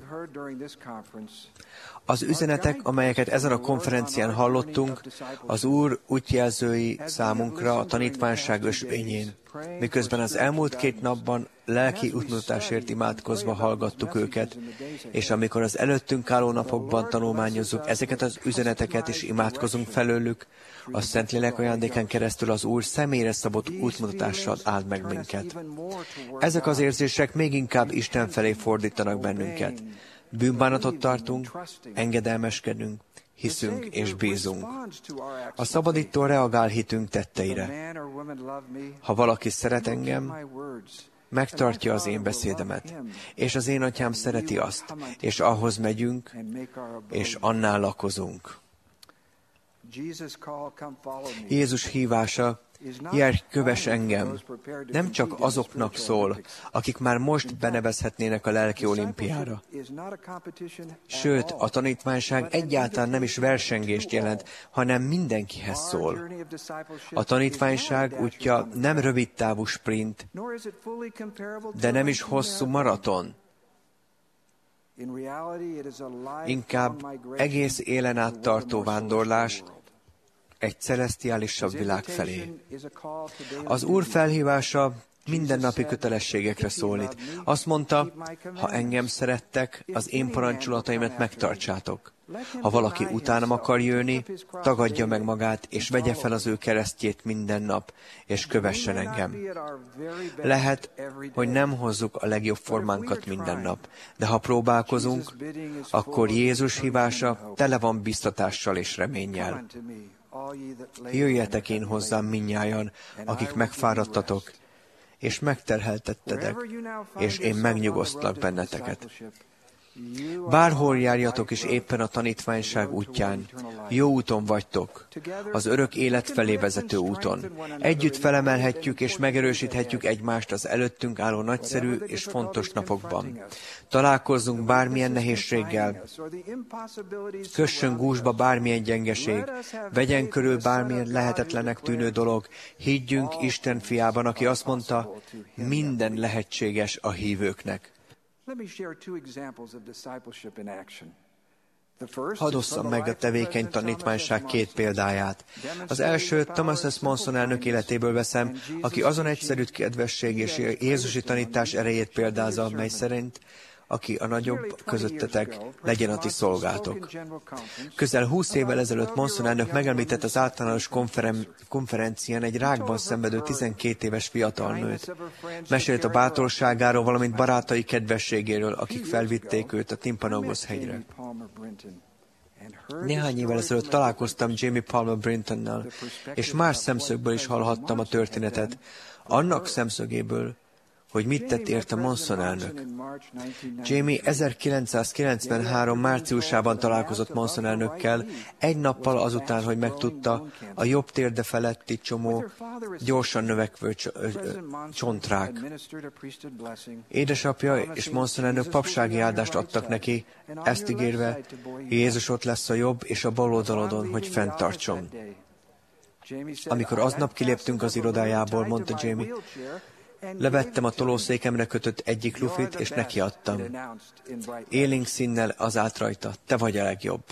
Az üzenetek, amelyeket ezen a konferencián hallottunk, az Úr útjelzői számunkra a tanítványság ösvényén, miközben az elmúlt két napban lelki útmutatásért imádkozva hallgattuk őket, és amikor az előttünk álló napokban tanulmányozzuk ezeket az üzeneteket és imádkozunk felőlük, a Szentlélek ajándékán keresztül az Úr személyre szabott útmutatással áld meg minket. Ezek az érzések még inkább Isten felé fordítanak bennünket. Bűnbánatot tartunk, engedelmeskedünk, hiszünk és bízunk. A szabadító reagál hitünk tetteire. Ha valaki szeret engem, megtartja az én beszédemet, és az én atyám szereti azt, és ahhoz megyünk, és annál lakozunk. Jézus hívása, járj, kövess engem, nem csak azoknak szól, akik már most benevezhetnének a lelki olimpiára. Sőt, a tanítványság egyáltalán nem is versengést jelent, hanem mindenkihez szól. A tanítványság útja nem rövidtávú sprint, de nem is hosszú maraton. Inkább egész élen át tartó vándorlás egy celesztiálisabb világ felé. Az Úr felhívása mindennapi kötelességekre szólít. Azt mondta, ha engem szerettek, az én parancsolataimat megtartsátok. Ha valaki utánam akar jönni, tagadja meg magát, és vegye fel az ő keresztjét minden nap, és kövessen engem. Lehet, hogy nem hozzuk a legjobb formánkat minden nap, de ha próbálkozunk, akkor Jézus hívása tele van biztatással és reménnyel. Jöjjetek én hozzám mindnyájan, akik megfáradtatok, és megterheltettetek, és én megnyugosztlak benneteket. Bárhol járjatok is éppen a tanítványság útján, jó úton vagytok, az örök élet felé vezető úton. Együtt felemelhetjük és megerősíthetjük egymást az előttünk álló nagyszerű és fontos napokban. Találkozzunk bármilyen nehézséggel, kössön gúzsba bármilyen gyengeség, vegyen körül bármilyen lehetetlenek tűnő dolog, higgyünk Isten fiában, aki azt mondta, minden lehetséges a hívőknek. Hadd osszam meg a tevékeny tanítványság két példáját. Az első Thomas S. Monson elnök életéből veszem, aki azon egyszerű kedvesség és jézusi tanítás erejét példázza, mely szerint aki a nagyobb közöttetek, legyen a ti szolgátok. Közel húsz évvel ezelőtt Monson elnök megemlített az általános konferen- konferencián egy rákban szenvedő tizenkét éves fiatal nőt. Mesélt a bátorságáról, valamint barátai kedvességéről, akik felvitték őt a Timpanogos hegyre. Néhány évvel ezelőtt találkoztam Jamie Palmer Brintonnal, és más szemszögből is hallhattam a történetet. Annak szemszögéből, hogy mit tett érte Monson elnök. Jamie ezerkilencszázkilencvenhárom márciusában találkozott Monson elnökkel, egy nappal azután, hogy megtudta, a jobb térde feletti csomó gyorsan növekvő csontrák. Édesapja és Monson elnök papsági áldást adtak neki, ezt ígérve, Jézus ott lesz a jobb és a bal oldalodon, hogy fenntartson. Amikor aznap kiléptünk az irodájából, mondta Jamie, levettem a tolószékemre kötött egyik lufit, és nekiadtam. Élénk színnel az állt rajta, te vagy a legjobb.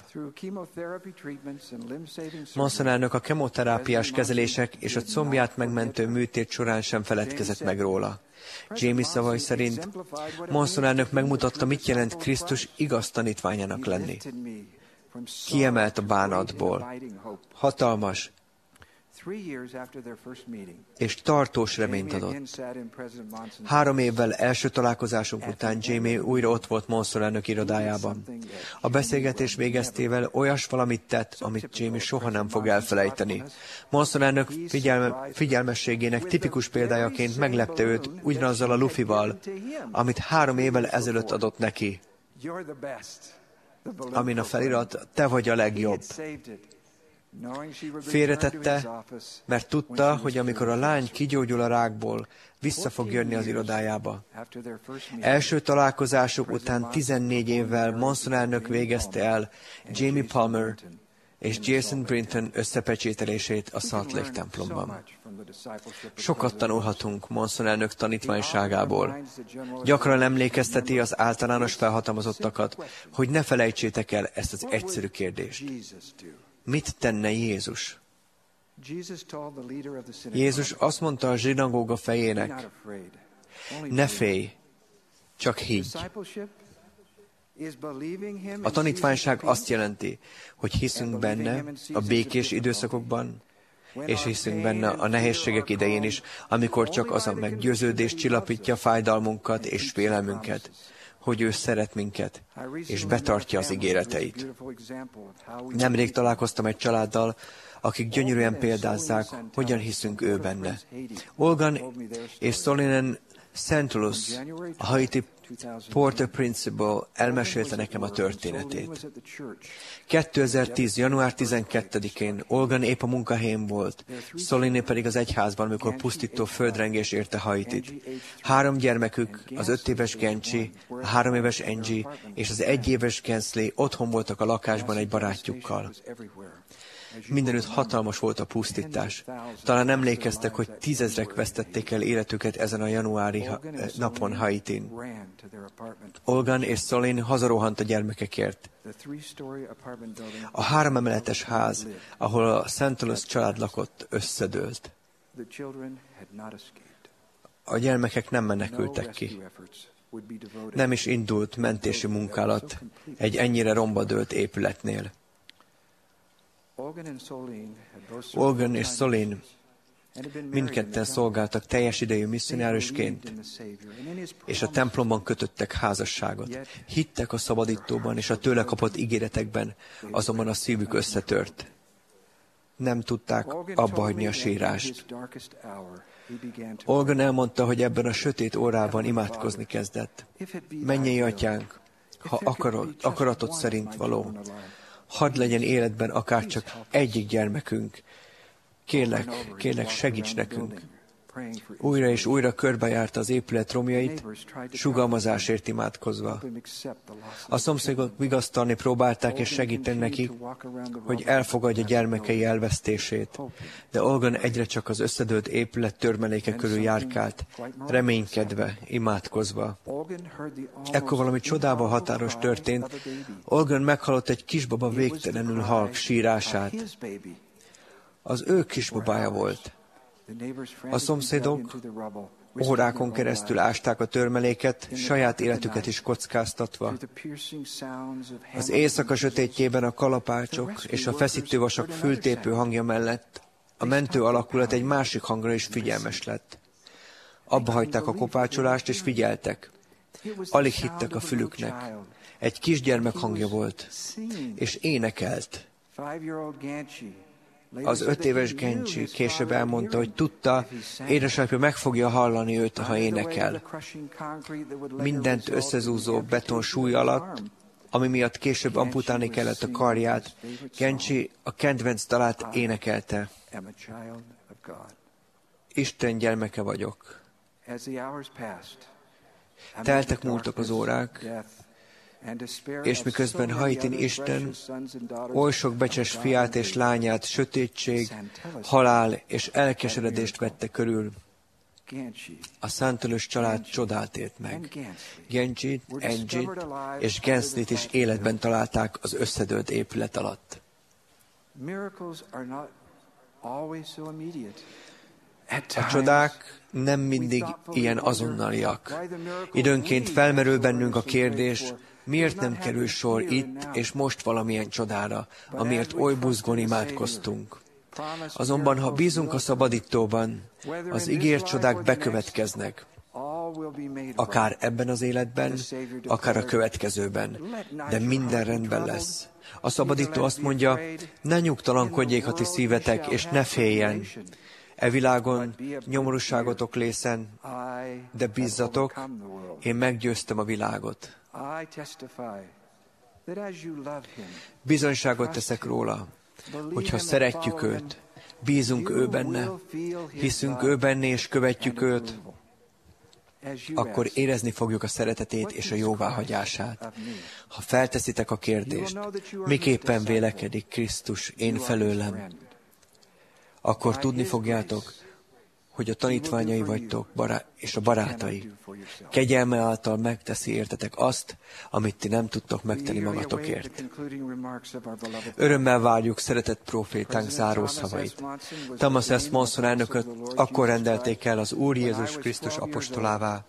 Monson elnök a kemoterápiás kezelések és a combját megmentő műtét során sem feledkezett meg róla. Jamie szavai szerint Monson elnök megmutatta, mit jelent Krisztus igaz tanítványának lenni. Kiemelt a bánatból. Hatalmas, és tartós reményt adott. Három évvel első találkozásunk után Jamie újra ott volt Monson elnök irodájában. A beszélgetés végeztével olyas valamit tett, amit Jamie soha nem fog elfelejteni. Monson elnök figyelme, figyelmességének tipikus példájaként meglepte őt ugyanazzal a lufival, amit három évvel ezelőtt adott neki, amin a felirat, te vagy a legjobb. Félretette, mert tudta, hogy amikor a lány kigyógyul a rákból, vissza fog jönni az irodájába. Első találkozásuk után tizennégy évvel Monson elnök végezte el Jamie Palmer és Jason Brinton összepecsételését a Salt Lake templomban. Sokat tanulhatunk Monson elnök tanítványságából. Gyakran emlékezteti az általános felhatalmazottakat, hogy ne felejtsétek el ezt az egyszerű kérdést. Mit tenne Jézus? Jézus azt mondta a zsinagóga fejének, ne félj, csak higgy. A tanítványság azt jelenti, hogy hiszünk benne a békés időszakokban, és hiszünk benne a nehézségek idején is, amikor csak az a meggyőződés csillapítja fájdalmunkat és félelmünket, hogy ő szeret minket, és betartja az ígéreteit. Nemrég találkoztam egy családdal, akik gyönyörűen példázzák, hogyan hiszünk ő benne. Olgan és Solinen Santulus, a haiti Porter Principal elmesélte nekem a történetét. kétezer-tíz. január tizenkettedikén Olgan épp a munkahelyén volt, Soliné pedig az egyházban, amikor pusztító földrengés érte Haitit. Három gyermekük, az öt éves Gencsi, a három éves Angie és az egy éves Gensley otthon voltak a lakásban egy barátjukkal. Mindenütt hatalmas volt a pusztítás. Talán emlékeztek, hogy tízezrek vesztették el életüket ezen a januári ha- napon Haitin. Olgan és Solin hazarohant a gyermekekért. A három emeletes ház, ahol a Santulus család lakott, összedőlt. A gyermekek nem menekültek ki. Nem is indult mentési munkálat egy ennyire romba dőlt épületnél. Olgan és Solin mindketten szolgáltak teljes idejű misszionárusként, és a templomban kötöttek házasságot. Hittek a szabadítóban és a tőle kapott ígéretekben, azonban a szívük összetört. Nem tudták abbahagyni a sírást. Olgan elmondta, hogy ebben a sötét órában imádkozni kezdett. Mennyei atyánk, ha akarod, akaratod szerint való, hadd legyen életben akárcsak egyik gyermekünk. Kérlek, kérlek, segíts nekünk. Újra és újra körbejárta az épület romjait, sugalmazásért imádkozva. A szomszédok vigasztalni próbálták és segíteni neki, hogy elfogadja gyermekei elvesztését, de Olgan egyre csak az összedőlt épület törmeléke körül járkált, reménykedve, imádkozva. Ekkor valami csodával határos történt. Olgan meghallott egy kisbaba végtelenül halk sírását. Az ő kisbabája volt. A szomszédok órákon keresztül ásták a törmeléket, saját életüket is kockáztatva. Az éjszaka sötétjében a kalapácsok és a feszítővasak fültépő hangja mellett a mentő alakulat egy másik hangra is figyelmes lett. Abba hagyták a kopácsolást és figyeltek. Alig hittek a fülüknek. Egy kisgyermek hangja volt, és énekelt. Az öt éves Gencsi később elmondta, hogy tudta, édesapja meg fogja hallani őt, ha énekel. Mindent összezúzó beton súly alatt, ami miatt később amputálni kellett a karját, Gencsi a kedvenc dalát énekelte. Isten gyermeke vagyok. Teltek múltak az órák, és miközben Haitin Isten oly sok becses fiát és lányát sötétség, halál és elkeseredést vette körül, a Santulus család csodát élt meg. Gencsit, Angie-t és Gensley-t is életben találták az összedőlt épület alatt. A csodák nem mindig ilyen azonnaliak. Időnként felmerül bennünk a kérdés, miért nem kerül sor itt és most valamilyen csodára, amiért oly buzgón imádkoztunk. Azonban, ha bízunk a szabadítóban, az ígért csodák bekövetkeznek, akár ebben az életben, akár a következőben, de minden rendben lesz. A szabadító azt mondja, ne nyugtalankodjék a ti szívetek, és ne féljen. E világon nyomorúságotok lészen, de bízzatok, én meggyőztem a világot. Bizonyságot teszek róla, hogyha szeretjük őt, bízunk ő benne, hiszünk ő benne és követjük őt, akkor érezni fogjuk a szeretetét és a jóváhagyását. Ha felteszitek a kérdést, miképpen vélekedik Krisztus én felőlem, akkor tudni fogjátok, hogy a tanítványai vagytok, bará- és a barátai. Kegyelme által megteszi értetek azt, amit ti nem tudtok megtenni magatokért. Örömmel várjuk szeretett profétánk zárószavait. Thomas S. Monson elnököt akkor rendelték el az Úr Jézus Krisztus apostolává,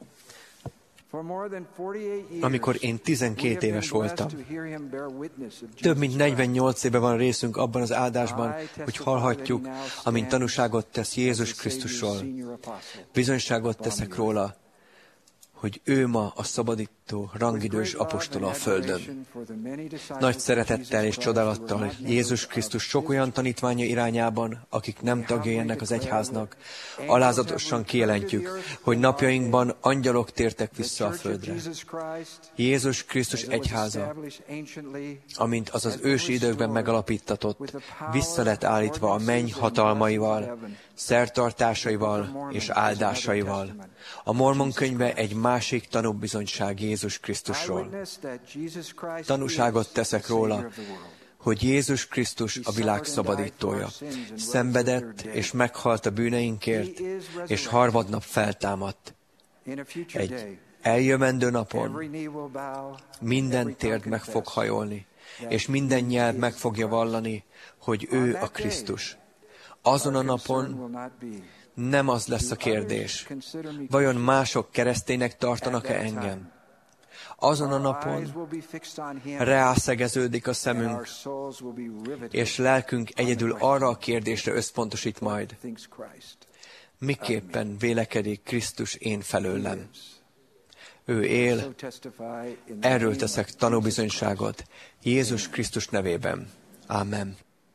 amikor én tizenkét éves voltam. Több mint negyvennyolc éve van részünk abban az áldásban, hogy hallhatjuk, amint tanúságot tesz Jézus Krisztusról. Bizonyságot teszek róla, hogy ő ma a szabadító, rangidős apostola a földön. Nagy szeretettel és csodálattal Jézus Krisztus sok olyan tanítványa irányában, akik nem tagjai ennek az egyháznak, alázatosan kijelentjük, hogy napjainkban angyalok tértek vissza a földre. Jézus Krisztus egyháza, amint az az ősi időkben megalapítatott, vissza lett állítva a menny hatalmaival, szertartásaival és áldásaival. A Mormon könyve egy másik tanúbizonyság Jézus Krisztusról. Tanúságot teszek róla, hogy Jézus Krisztus a világ szabadítója. Szenvedett és meghalt a bűneinkért, és harmadnap feltámadt. Egy eljövendő napon minden térd meg fog hajolni, és minden nyelv meg fogja vallani, hogy ő a Krisztus. Azon a napon nem az lesz a kérdés, vajon mások kereszténynek tartanak-e engem? Azon a napon rászegeződik a szemünk, és lelkünk egyedül arra a kérdésre összpontosít majd. Miképpen vélekedik Krisztus én felőlem? Ő él, erről teszek tanúbizonyságot Jézus Krisztus nevében. Amen.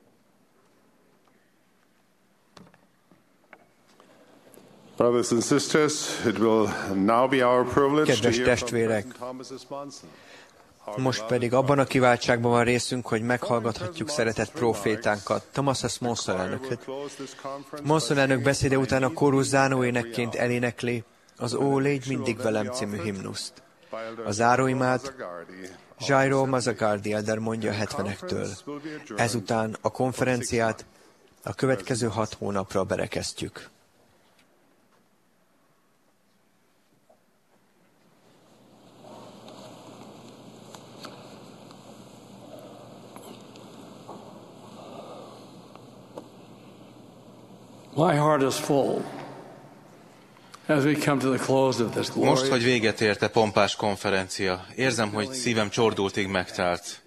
Brothers and sisters, it will now be our privilege to Kedves hear from testvérek, Thomas S. Monson. most pedig abban a kiváltságban van részünk, hogy meghallgathatjuk szeretett profétánkat, Thomas S. Monson elnököt. Monson elnök beszéde után a kórus záróénekként elénekli az Ó, légy mindig velem című himnuszt. A záróimát Jairo Mazzagardi elder mondja a hetvenektől. Ezután a konferenciát a következő hat hónapra berekeztjük. My heart is full as we come to the close of this glorious. Most, hogy véget ért a pompás konferencia, érzem, hogy szívem csordultig megtelt.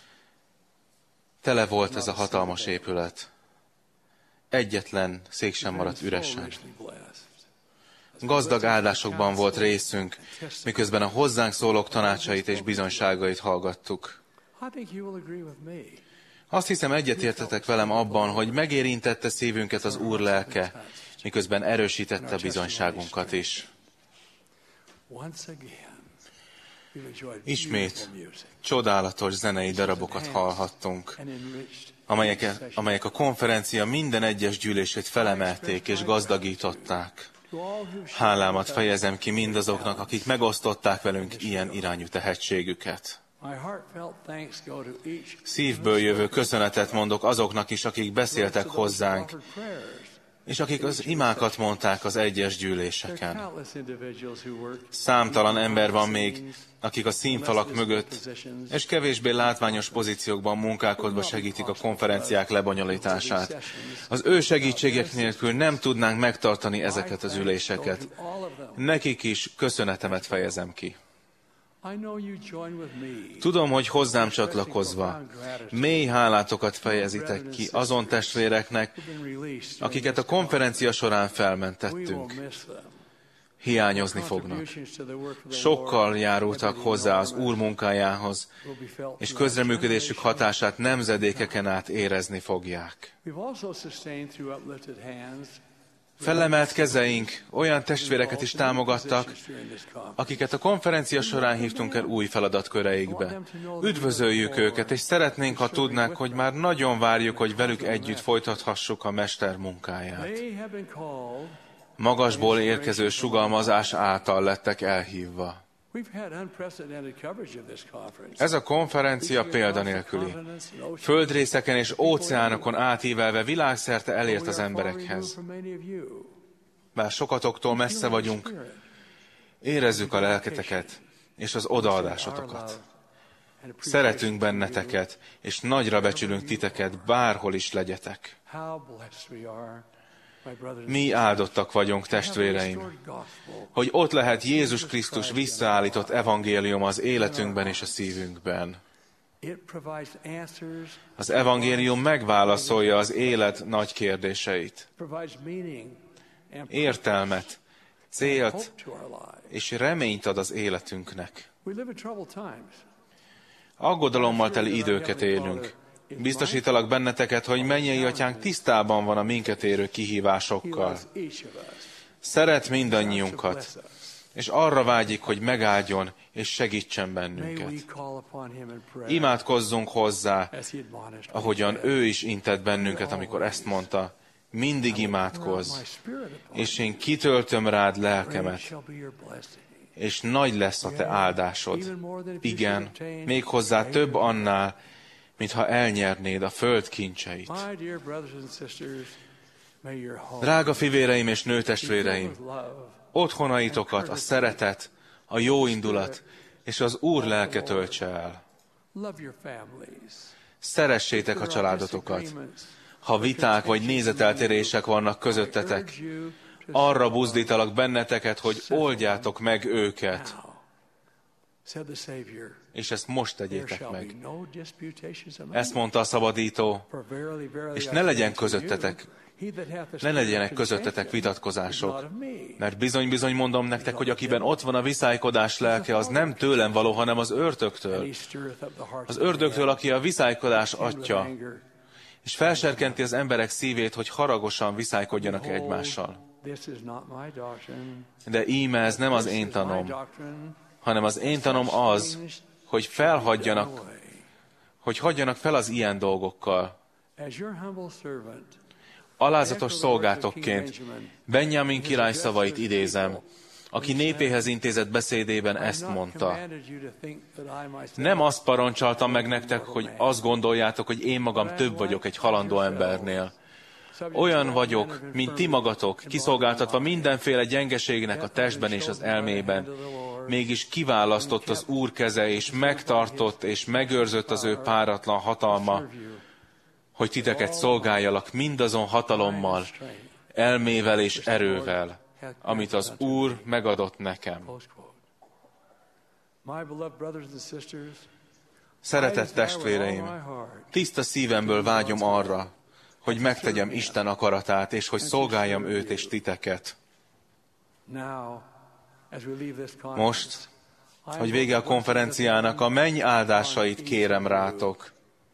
Tele volt ez a hatalmas épület. Egyetlen szék sem maradt üresen. Gazdag áldásokban volt részünk, miközben a hozzánk szólók tanácsait és bizonyságait hallgattuk. Azt hiszem, egyetértetek velem abban, hogy megérintette szívünket az Úr lelke, miközben erősítette bizonyságunkat is. Ismét csodálatos zenei darabokat hallhattunk, amelyek, amelyek a konferencia minden egyes gyűlését felemelték és gazdagították. Hálámat fejezem ki mindazoknak, akik megosztották velünk ilyen irányú tehetségüket. Szívből jövő köszönetet mondok azoknak is, akik beszéltek hozzánk, és akik az imákat mondták az egyes gyűléseken. Számtalan ember van még, akik a színfalak mögött és kevésbé látványos pozíciókban munkálkodva segítik a konferenciák lebonyolítását. Az ő segítségek nélkül nem tudnánk megtartani ezeket az üléseket. Nekik is köszönetemet fejezem ki. Tudom, hogy hozzám csatlakozva mély hálátokat fejezitek ki azon testvéreknek, akiket a konferencia során felmentettünk. Hiányozni fognak. Sokkal járultak hozzá az Úr munkájához, és közreműködésük hatását nemzedékeken át érezni fogják. Felemelt kezeink olyan testvéreket is támogattak, akiket a konferencia során hívtunk el új feladatköreikbe. Üdvözöljük őket, és szeretnénk, ha tudnák, hogy már nagyon várjuk, hogy velük együtt folytathassuk a Mester munkáját. Magasból érkező sugalmazás által lettek elhívva. Ez a konferencia példanélküli. Földrészeken és óceánokon átívelve világszerte elért az emberekhez. Bár sokatoktól messze vagyunk, érezzük a lelketeket és az odaadásotokat. Szeretünk benneteket, és nagyra becsülünk titeket, bárhol is legyetek. Mi áldottak vagyunk, testvéreim, hogy ott lehet Jézus Krisztus visszaállított evangélium az életünkben és a szívünkben. Az evangélium megválaszolja az élet nagy kérdéseit. Értelmet, célt és reményt ad az életünknek. Aggodalommal teli időket élünk. Biztosítalak benneteket, hogy mennyei atyánk tisztában van a minket érő kihívásokkal. Szeret mindannyiunkat, és arra vágyik, hogy megáldjon és segítsen bennünket. Imádkozzunk hozzá, ahogyan ő is intett bennünket, amikor ezt mondta. Mindig imádkozz, és én kitöltöm rád lelkemet, és nagy lesz a te áldásod. Igen, méghozzá több annál, mintha elnyernéd a föld kincseit. Drága fivéreim és nőtestvéreim, otthonaitokat a szeretet, a jó indulat és az Úr lelke töltse el. Szeressétek a családotokat. Ha viták vagy nézeteltérések vannak közöttetek, arra buzdítalak benneteket, hogy oldjátok meg őket. És ezt most tegyétek meg. Ezt mondta a szabadító, és ne legyen közöttetek, ne legyenek közöttetek vitatkozások, mert bizony-bizony mondom nektek, hogy akiben ott van a viszálykodás lelke, az nem tőlem való, hanem az ördögtől. Az ördögtől, aki a viszálykodás atya, és felserkenti az emberek szívét, hogy haragosan viszálykodjanak egymással. De íme ez nem az én tanom, hanem az én tanom az, hogy felhagyjanak, hogy hagyjanak fel az ilyen dolgokkal. Alázatos szolgátokként Benjamin király szavait idézem, aki népéhez intézett beszédében ezt mondta. Nem azt parancsoltam meg nektek, hogy azt gondoljátok, hogy én magam több vagyok egy halandó embernél. Olyan vagyok, mint ti magatok, kiszolgáltatva mindenféle gyengeségnek a testben és az elmében. Mégis kiválasztott az Úr keze, és megtartott és megőrzött az ő páratlan hatalma, hogy titeket szolgáljalak mindazon hatalommal, elmével és erővel, amit az Úr megadott nekem. Szeretett testvéreim, tiszta szívemből vágyom arra, hogy megtegyem Isten akaratát, és hogy szolgáljam őt és titeket. Most, hogy vége a konferenciának, a menny áldásait kérem rátok.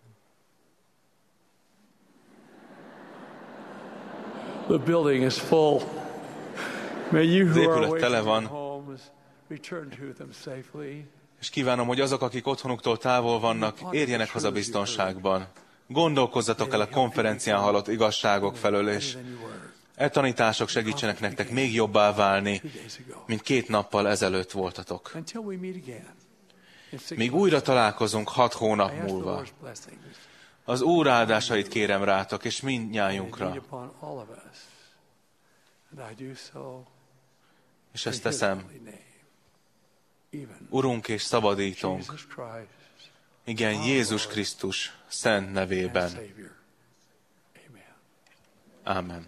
The building is full. May you who are away tele from van, homes return to them safely. És kívánom, hogy azok, akik otthonuktól távol vannak, érjenek haza biztonságban. Gondolkozzatok el a konferencián hallott igazságok felől, és e tanítások segítsenek nektek még jobbá válni, mint két nappal ezelőtt voltatok. Míg újra találkozunk hat hónap múlva. Az Úr áldásait kérem rátok, és mindnyájunkra. És ezt teszem. Urunk és szabadítónk, igen, Jézus Krisztus szent nevében. Ámen.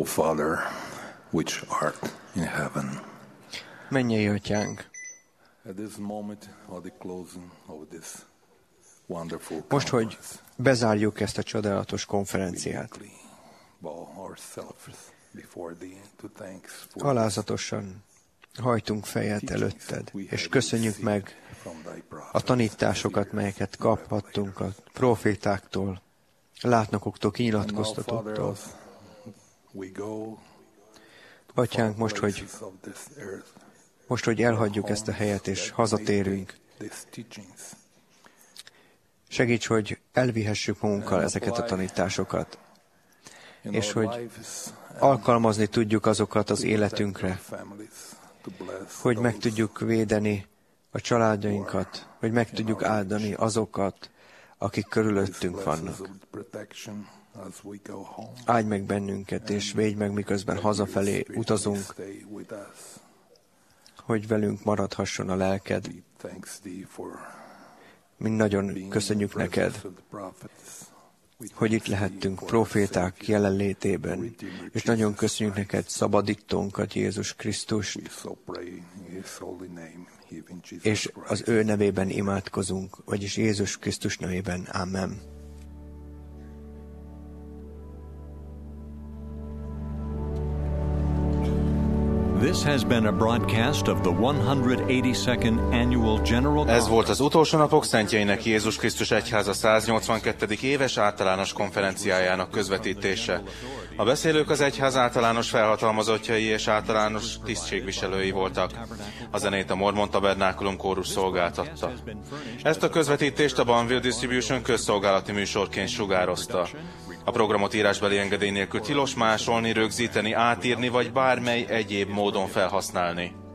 Father, which art in heaven. Mennyei Atyánk, most, hogy bezárjuk ezt a csodálatos konferenciát, alázatosan hajtunk fejet előtted, és köszönjük meg a tanításokat, melyeket kaphattunk a profétáktól, látnokoktól, kinyilatkoztatóktól. Atyánk, most, hogy Most, hogy elhagyjuk ezt a helyet és hazatérünk, segíts, hogy elvihessük magunkkal ezeket a tanításokat, és hogy alkalmazni tudjuk azokat az életünkre, hogy meg tudjuk védeni a családjainkat, hogy meg tudjuk áldani azokat, akik körülöttünk vannak. Áldj meg bennünket, és védj meg, miközben hazafelé utazunk, hogy velünk maradhasson a lelked. Mi nagyon köszönjük neked, hogy itt lehettünk proféták jelenlétében, és nagyon köszönjük neked szabadítónkat, Jézus Krisztust, és az ő nevében imádkozunk, vagyis Jézus Krisztus nevében. Amen. This has been a broadcast of the one hundred eighty-second Annual General Ez volt az utolsó napok szentjeinek Jézus Krisztus Egyháza száznyolcvankettedik éves általános konferenciájának közvetítése. A beszélők az egyház általános felhatalmazottjai és általános tisztségviselői voltak. A zenét a Mormon Tabernákulum kórus szolgáltatta. Ezt a közvetítést a Banville Distribution közszolgálati műsorként sugározta. A programot írásbeli engedély nélkül tilos másolni, rögzíteni, átírni vagy bármely egyéb módon felhasználni.